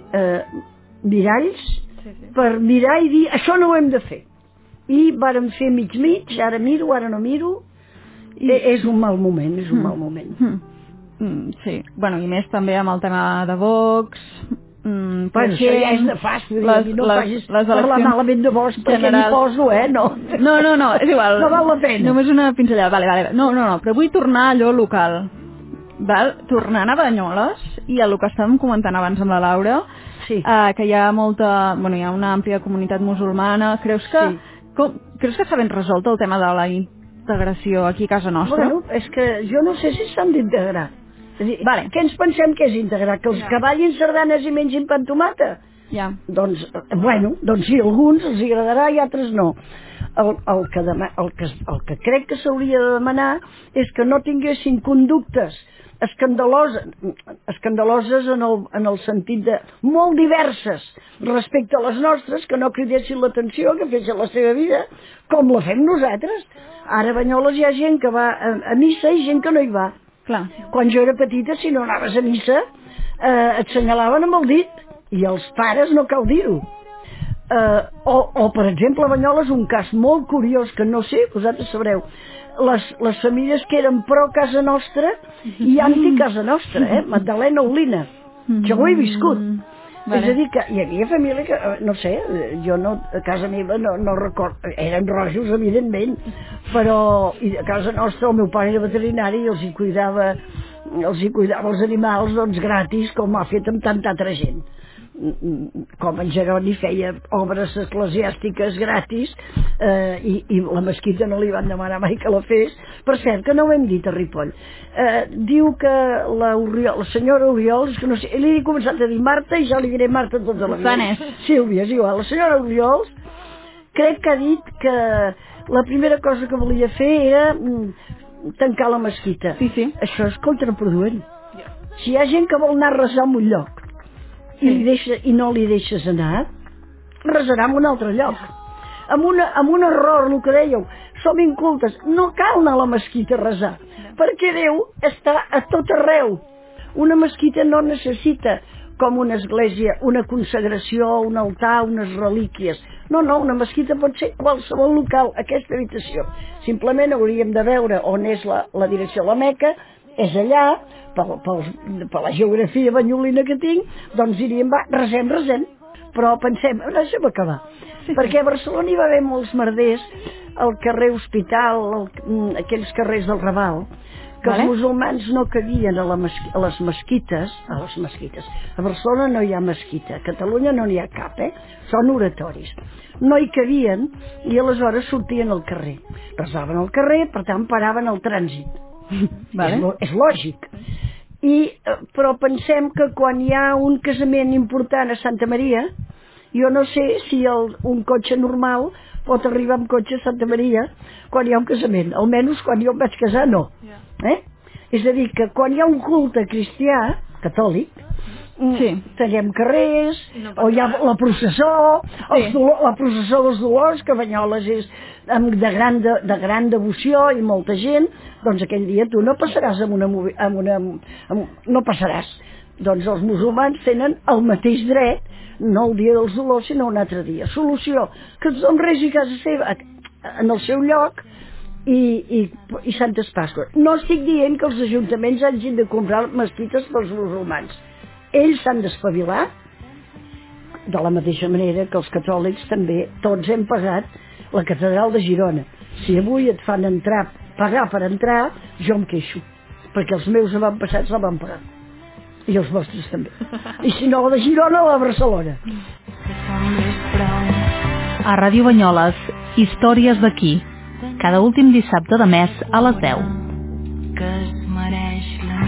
miralls per mirar i dir, això no ho hem de fer. I vàrem fer mig, ara miro, ara no miro. És un mal moment, és un mal moment. Sí, bueno, i més també amb el tema de Vox... Bueno, això ja és nefast, no facis parlar malament de Vox perquè m'hi poso, no? No, és igual. No val la pena. Només una pinzellada, vale. No, però vull tornar a allò local. Tornant a Banyoles, i el que estàvem comentant abans amb la Laura, sí. Que hi ha hi ha una àmplia comunitat musulmana. Creus que s'ha ben resolt el tema de la integració aquí a casa nostra? Bueno, és que jo no sé si s'han d'integrar. És a dir, què ens pensem que és integrar? Que els que ballin sardanes i mengin pa amb tomata? Ja. Doncs sí, alguns els agradarà i altres no. El que crec que s'hauria de demanar és que no tinguessin conductes escandaloses en el sentit de molt diverses respecte a les nostres, que no cridessin l'atenció, que fessin la seva vida com la fem nosaltres. Ara a Banyoles hi ha gent que va a missa i gent que no hi va. Clar. Quan jo era petita, si no anaves a missa, et senyalaven amb el dit, i els pares no cal dir-ho. O per exemple, a Banyoles, un cas molt curiós que no sé, vosaltres sabreu, les famílies que eren pro casa nostra i anti-casa nostra, Magdalena Olina. Jo ho he viscut. És a dir, que hi havia família que, no sé, jo no, a casa meva no recordo, eren rojos, evidentment, però a casa nostra el meu pare era veterinari i els hi cuidava els animals, doncs, gratis, com ha fet amb tanta altra gent. Com en Geroni feia obres eclesiàstiques gratis i la mesquita no li van demanar mai que la fes. Per cert, que no ho hem dit a Ripoll, diu que la senyora Oriols, que no sé, li he començat a dir Marta i ja li diré Marta tota la vida. Sílvia, és igual. La senyora Oriols crec que ha dit que la primera cosa que volia fer era tancar la mesquita. Sí. Això és contraproduent. Si hi ha gent que vol anar a resar en un lloc i no li deixes anar, resarà en un altre lloc. Amb un error, el que dèieu, som incultes, no cal anar a la mesquita a resar, perquè Déu està a tot arreu. Una mesquita no necessita, com una església, una consagració, un altar, unes relíquies. No, una mesquita pot ser qualsevol local, aquesta habitació. Simplement hauríem de veure on és la direcció a la Meca, és allà, per la geografia banyolina que tinc, doncs diríem, va, resem, però pensem, deixa'm acabar, perquè a Barcelona hi va haver molts merders, al carrer Hospital, aquells carrers del Raval, que els musulmans no cabien a les mesquites. A Barcelona no hi ha mesquita, a Catalunya no n'hi ha cap, són oratoris. No hi cabien i aleshores sortien al carrer. Resaven al carrer, per tant paraven el trànsit. És lògic. Però pensem que quan hi ha un casament important a Santa Maria, jo no sé si un cotxe normal pot arribar amb cotxe a Santa Maria quan hi ha un casament. Almenys quan jo em vaig casar, no. És a dir, que quan hi ha un culte cristià, catòlic, tallem carrers, o hi ha la processó, la processó dels Dolors, que Banyoles és de gran devoció i molta gent, doncs aquell dia tu no passaràs no passaràs. Doncs els musulmans tenen el mateix dret, no el dia dels Dolors, sinó un altre dia. Solució, que tothom regi a casa seva, en el seu lloc, i Santes Pasqües. No estic dient que els ajuntaments hagin de comprar mesquites pels musulmans. Ells s'han d'espavilar, de la mateixa manera que els catòlics també, tots hem pagat la catedral de Girona. Si avui et fan pagar per entrar, jo em queixo, perquè els meus avantpassats la van pagar. I els vostres també. I si no, la de Girona o la de Barcelona. A Ràdio Banyoles, històries d'aquí. Cada últim dissabte de mes a les 10. Que es mereix la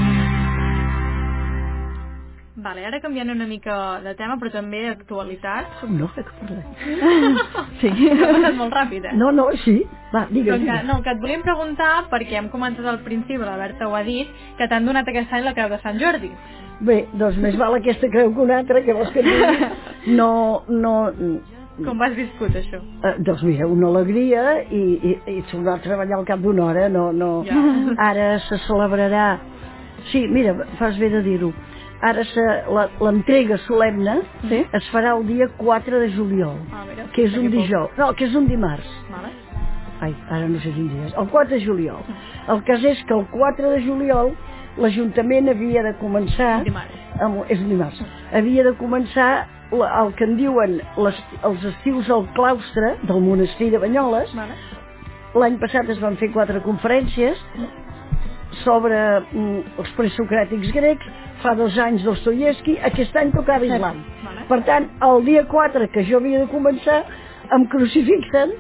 Vale, ara canviant una mica de tema, però també d'actualitat. No, que parlem. Sí. Ha passat molt ràpid, No, sí. Va, digue'm. No, que et volíem preguntar, perquè hem comentat al principi, la Berta ho ha dit, que t'han donat aquest any la Creu de Sant Jordi. Bé, doncs més val aquesta creu que una altra, que vols que digui. No... Com has viscut, això? Doncs mira, una alegria i tornar a treballar al cap d'una hora, no. Ja. Ara se celebrarà... Sí, mira, fas bé de dir-ho. Ara l'entrega solemne es farà el dia 4 de juliol, que és un dijous. No, que és un dimarts. Ai, ara no sé quin dia és. El 4 de juliol. El cas és que el 4 de juliol l'Ajuntament havia de començar... És un dimarts. Havia de començar el que en diuen els estius al claustre del monestir de Banyoles. L'any passat es van fer 4 conferències sobre els presocràtics grecs, fa 2 anys Dostoievski, aquest any tocava Islam. Per tant, el dia 4 que jo havia de començar, em crucifiquen,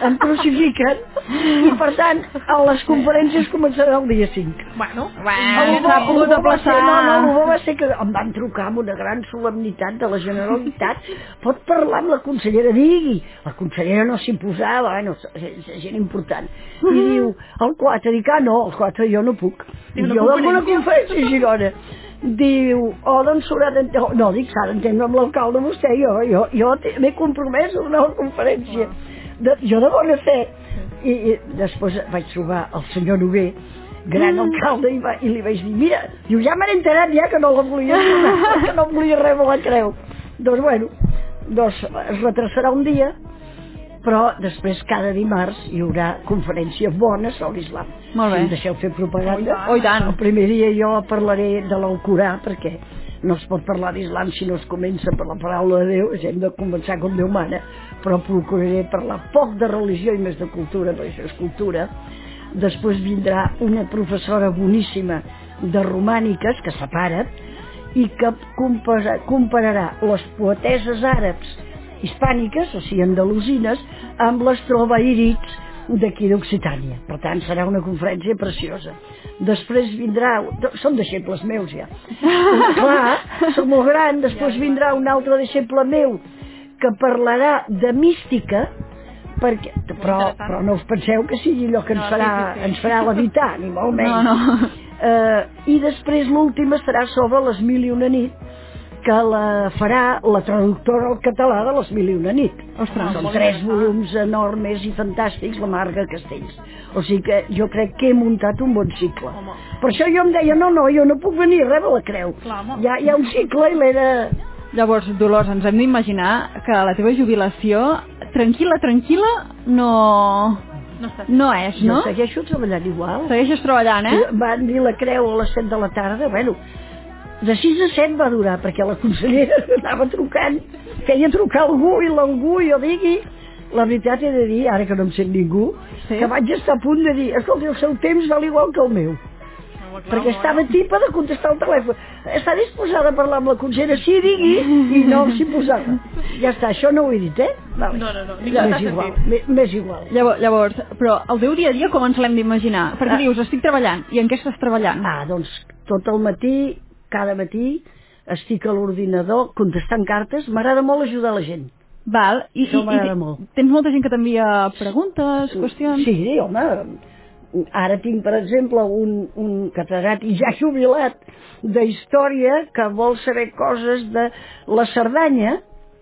i per tant, les conferències començaran el dia 5. Bueno, s'ha pogut aplaçar. No, va ser que em van trucar amb una gran solemnitat de la Generalitat. Pot parlar amb la consellera, digui. La consellera no s'hi posava, és gent important. I diu, el 4, dic, no, el 4 jo no puc. Jo dono una conferència a Girona. Diu, doncs s'haurà d'entendre... No, dic, s'ha d'entendre amb l'alcalde vostè, jo m'he compromès a una conferència. Jo de bona fe. I després vaig trobar el senyor Noguer, gran alcalde, i li vaig dir, mira, ja m'han enterat ja que no la volia donar, que no volia rebre la creu. Doncs bueno, es retrasarà un dia, però després cada dimarts hi haurà conferència bona sobre l'Islam. Molt bé. Si em deixeu fer propaganda. Oh, i tant. El primer dia jo parlaré de l'Alcorà, perquè no es pot parlar d'Islam si no es comença per la paraula de Déu, hem de començar com Déu mana, però procuraré parlar poc de religió i més de cultura, perquè això és cultura. Després vindrà una professora boníssima de romàniques, que separa, i que compararà les poeteses àrabs hispàniques, o sigui, andalusines, amb les trobaïrits d'aquí d'Occitània. Per tant, serà una conferència preciosa. Després vindrà... Són deixebles meus, ja. Clar, són molt grans. Després vindrà un altre deixeble meu que parlarà de mística, però no us penseu que sigui allò que ens farà levitar, ni molt menys. I després l'última serà sobre les 1001 nit, que la farà la traductora al català de les 1001 nit. Són 3 volums enormes i fantàstics, la Marga Castells. O sigui que jo crec que he muntat un bon cicle. Per això jo em deia, no, jo no puc venir a rebre la creu. Hi ha un cicle i l'he de... Llavors, Dolors, ens hem d'imaginar que la teva jubilació, tranquil·la, no és, no? Jo segueixo treballant igual. Segueixes treballant, Van dir la creu a les 7 de la tarda, bueno... De 6 a 7 va durar, perquè la consellera anava trucant, feia trucar algú i jo digui, la veritat he de dir, ara que no em sent ningú, que vaig estar a punt de dir, escolta, el seu temps val igual que el meu. Perquè estava tipa de contestar el telèfon. Està disposada a parlar amb la consellera? Sí, digui, i no s'hi posava. Ja està, això no ho he dit, Vale. No, m'és igual. Llavors, però el teu dia a dia com ens l'hem d'imaginar? Perquè dius, estic treballant, i en què estàs treballant? Doncs tot el matí, cada matí, estic a l'ordinador contestant cartes. M'agrada molt ajudar la gent. Val. Això m'agrada molt. Tens molta gent que t'envia preguntes, qüestions? Sí, home, ara tinc, per exemple, un catedràtic ja jubilat d'història que vol saber coses de la Cerdanya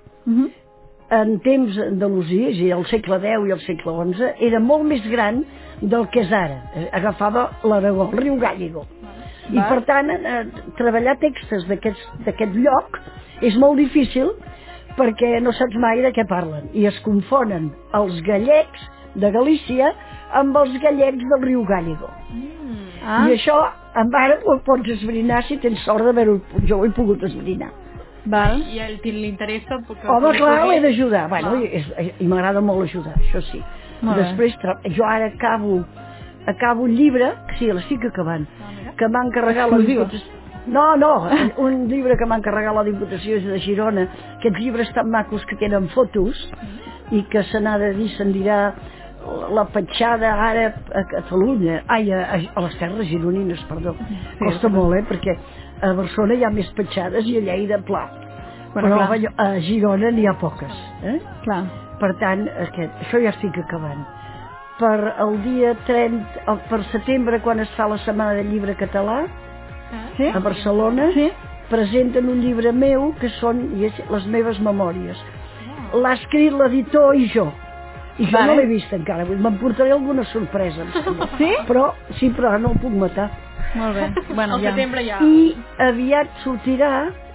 en temps andalusí, és a dir, al segle X i al segle XI, era molt més gran del que és ara. Agafava l'Aragó, el riu Gállego. I per tant, treballar textos d'aquest lloc és molt difícil perquè no saps mai de què parlen. I es confonen els gallecs de Galícia amb els gallecs del riu Gállego. I això, ara ho pots esbrinar si tens sort d'haver-ho... Jo ho he pogut esbrinar. Val. I a ell l'interessa... Home, clar, l'he d'ajudar. Bueno, i m'agrada molt ajudar, això sí. Després, jo ara acabo un llibre, sí, l'estic acabant, que m'ha encarregat la Diputació. No, un llibre que m'ha encarregat la Diputació de Girona, aquests llibres tan macos que tenen fotos i que se n'ha de dir, se'n dirà la petjada ara a Catalunya, a les terres gironines, perdó. Costa molt, perquè a Barcelona hi ha més petjades i a Lleida pla. Però a Girona n'hi ha poques. Clar. Per tant, això ja estic acabant. Per el dia 30, per setembre, quan es fa la Setmana del Llibre Català, a Barcelona, presenten un llibre meu que són les meves memòries. L'ha escrit l'editor i jo. I jo no l'he vist encara, m'emportaré alguna sorpresa, em sembla. Sí, però no el puc matar. Molt bé. Bueno, al setembre ja. I aviat sortirà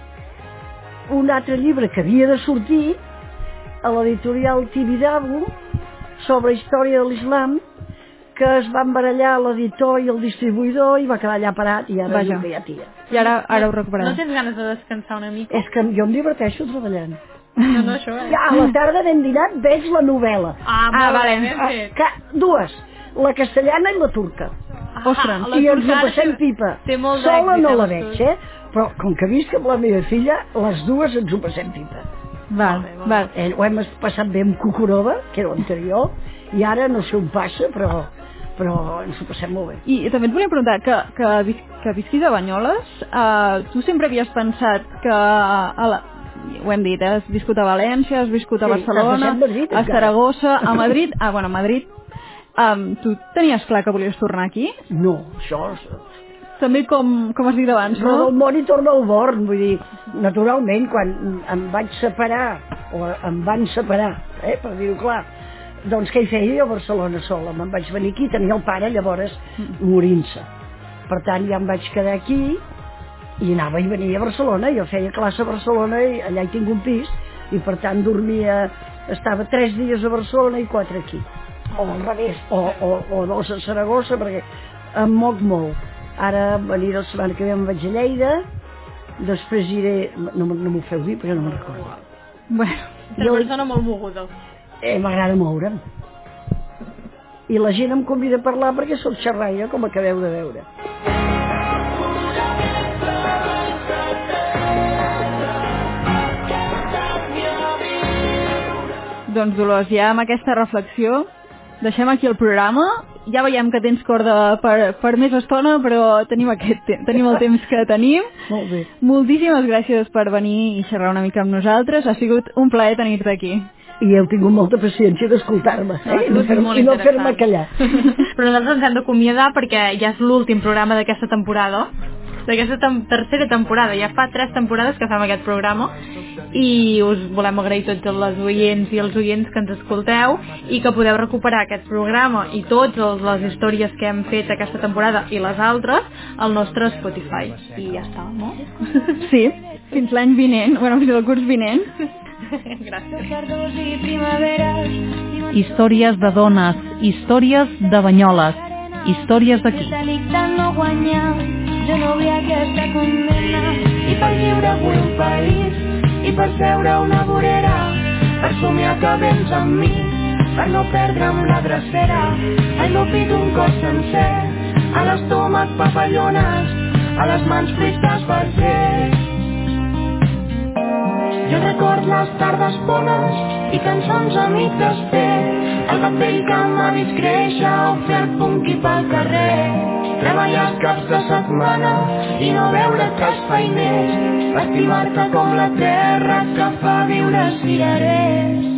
un altre llibre que havia de sortir a l'editorial Tibidabo sobre història de l'islam, que es van barallar l'editor i el distribuïdor i va quedar allà parat i ara no hi ha tia. I ara ho recuperem. No tens ganes de descansar una mica? És que jo em diverteixo treballant. No, això Ja, a la tarda ben dinat veig la novel·la. Vale, ben fet. Dues, la castellana i la turca. Ostres. I ens ho passem pipa. Sola no la veig, però com que visc amb la meva filla, les dues ens ho passem pipa. Val. Ho hem passat bé amb Cucurova, que era l'anterior, i ara no sé on passa, però ens ho passem molt bé. I també et volia preguntar, que visquis a Banyoles, tu sempre havies pensat que ho hem dit, has viscut a València, has viscut a Barcelona, a Saragossa, a Madrid. A Madrid. Tu tenies clar que volies tornar aquí? No, això... També com has dit abans, no? Roda el món i torna al born, vull dir, naturalment, quan em vaig separar, o em van separar, per dir-ho clar, doncs què hi feia jo a Barcelona sola? Me'n vaig venir aquí, tenia el pare llavors morint-se. Per tant, ja em vaig quedar aquí i anava i venia a Barcelona, jo feia classe a Barcelona i allà hi tinc un pis, i per tant estava 3 dies a Barcelona i 4 aquí. O al revés, o 2 a Saragossa, perquè em moc molt. Ara venir la setmana que ve em vaig a Lleida, després iré... No m'ho feu dir perquè no me'n recordo. Bueno, una persona molt moguda. M'agrada moure'm. I la gent em convida a parlar perquè soc xerraire, com acabeu de veure. Doncs Dolors, ja amb aquesta reflexió deixem aquí el programa. Ja veiem que tens corda per més estona, però tenim el temps que tenim. Molt bé. Moltíssimes gràcies per venir i xerrar una mica amb nosaltres. Ha sigut un plaer tenir-te aquí. I heu tingut molta paciència d'escoltar-me, i no fer-me callar. Però nosaltres ens hem d'acomiadar perquè ja és l'últim programa d'aquesta temporada, d'aquesta tercera temporada. Ja fa 3 temporades que fem aquest programa i us volem agrair tots les oients i els oients que ens escolteu i que podeu recuperar aquest programa i totes les històries que hem fet aquesta temporada i les altres al nostre Spotify. I ja està, no? Sí, fins l'any vinent, fins al curs vinent. Gràcies. Històries de dones, històries de Banyoles, històries d'aquí. Jo no vull aquesta condemna i per viure vull un país i per seure una vorera per somiar que vens amb mi per no perdre'm la drecera al meu pit un cos sencer a l'estómac papallones a les mans fruits d'esbarzers. Jo record les tardes bones i cançons amics d'esper el gat vell que m'ha vist créixer o fer el punqui pel carrer treballar els caps de setmana i no veure que els feiners estimar-te com la terra que fa viure cirerers.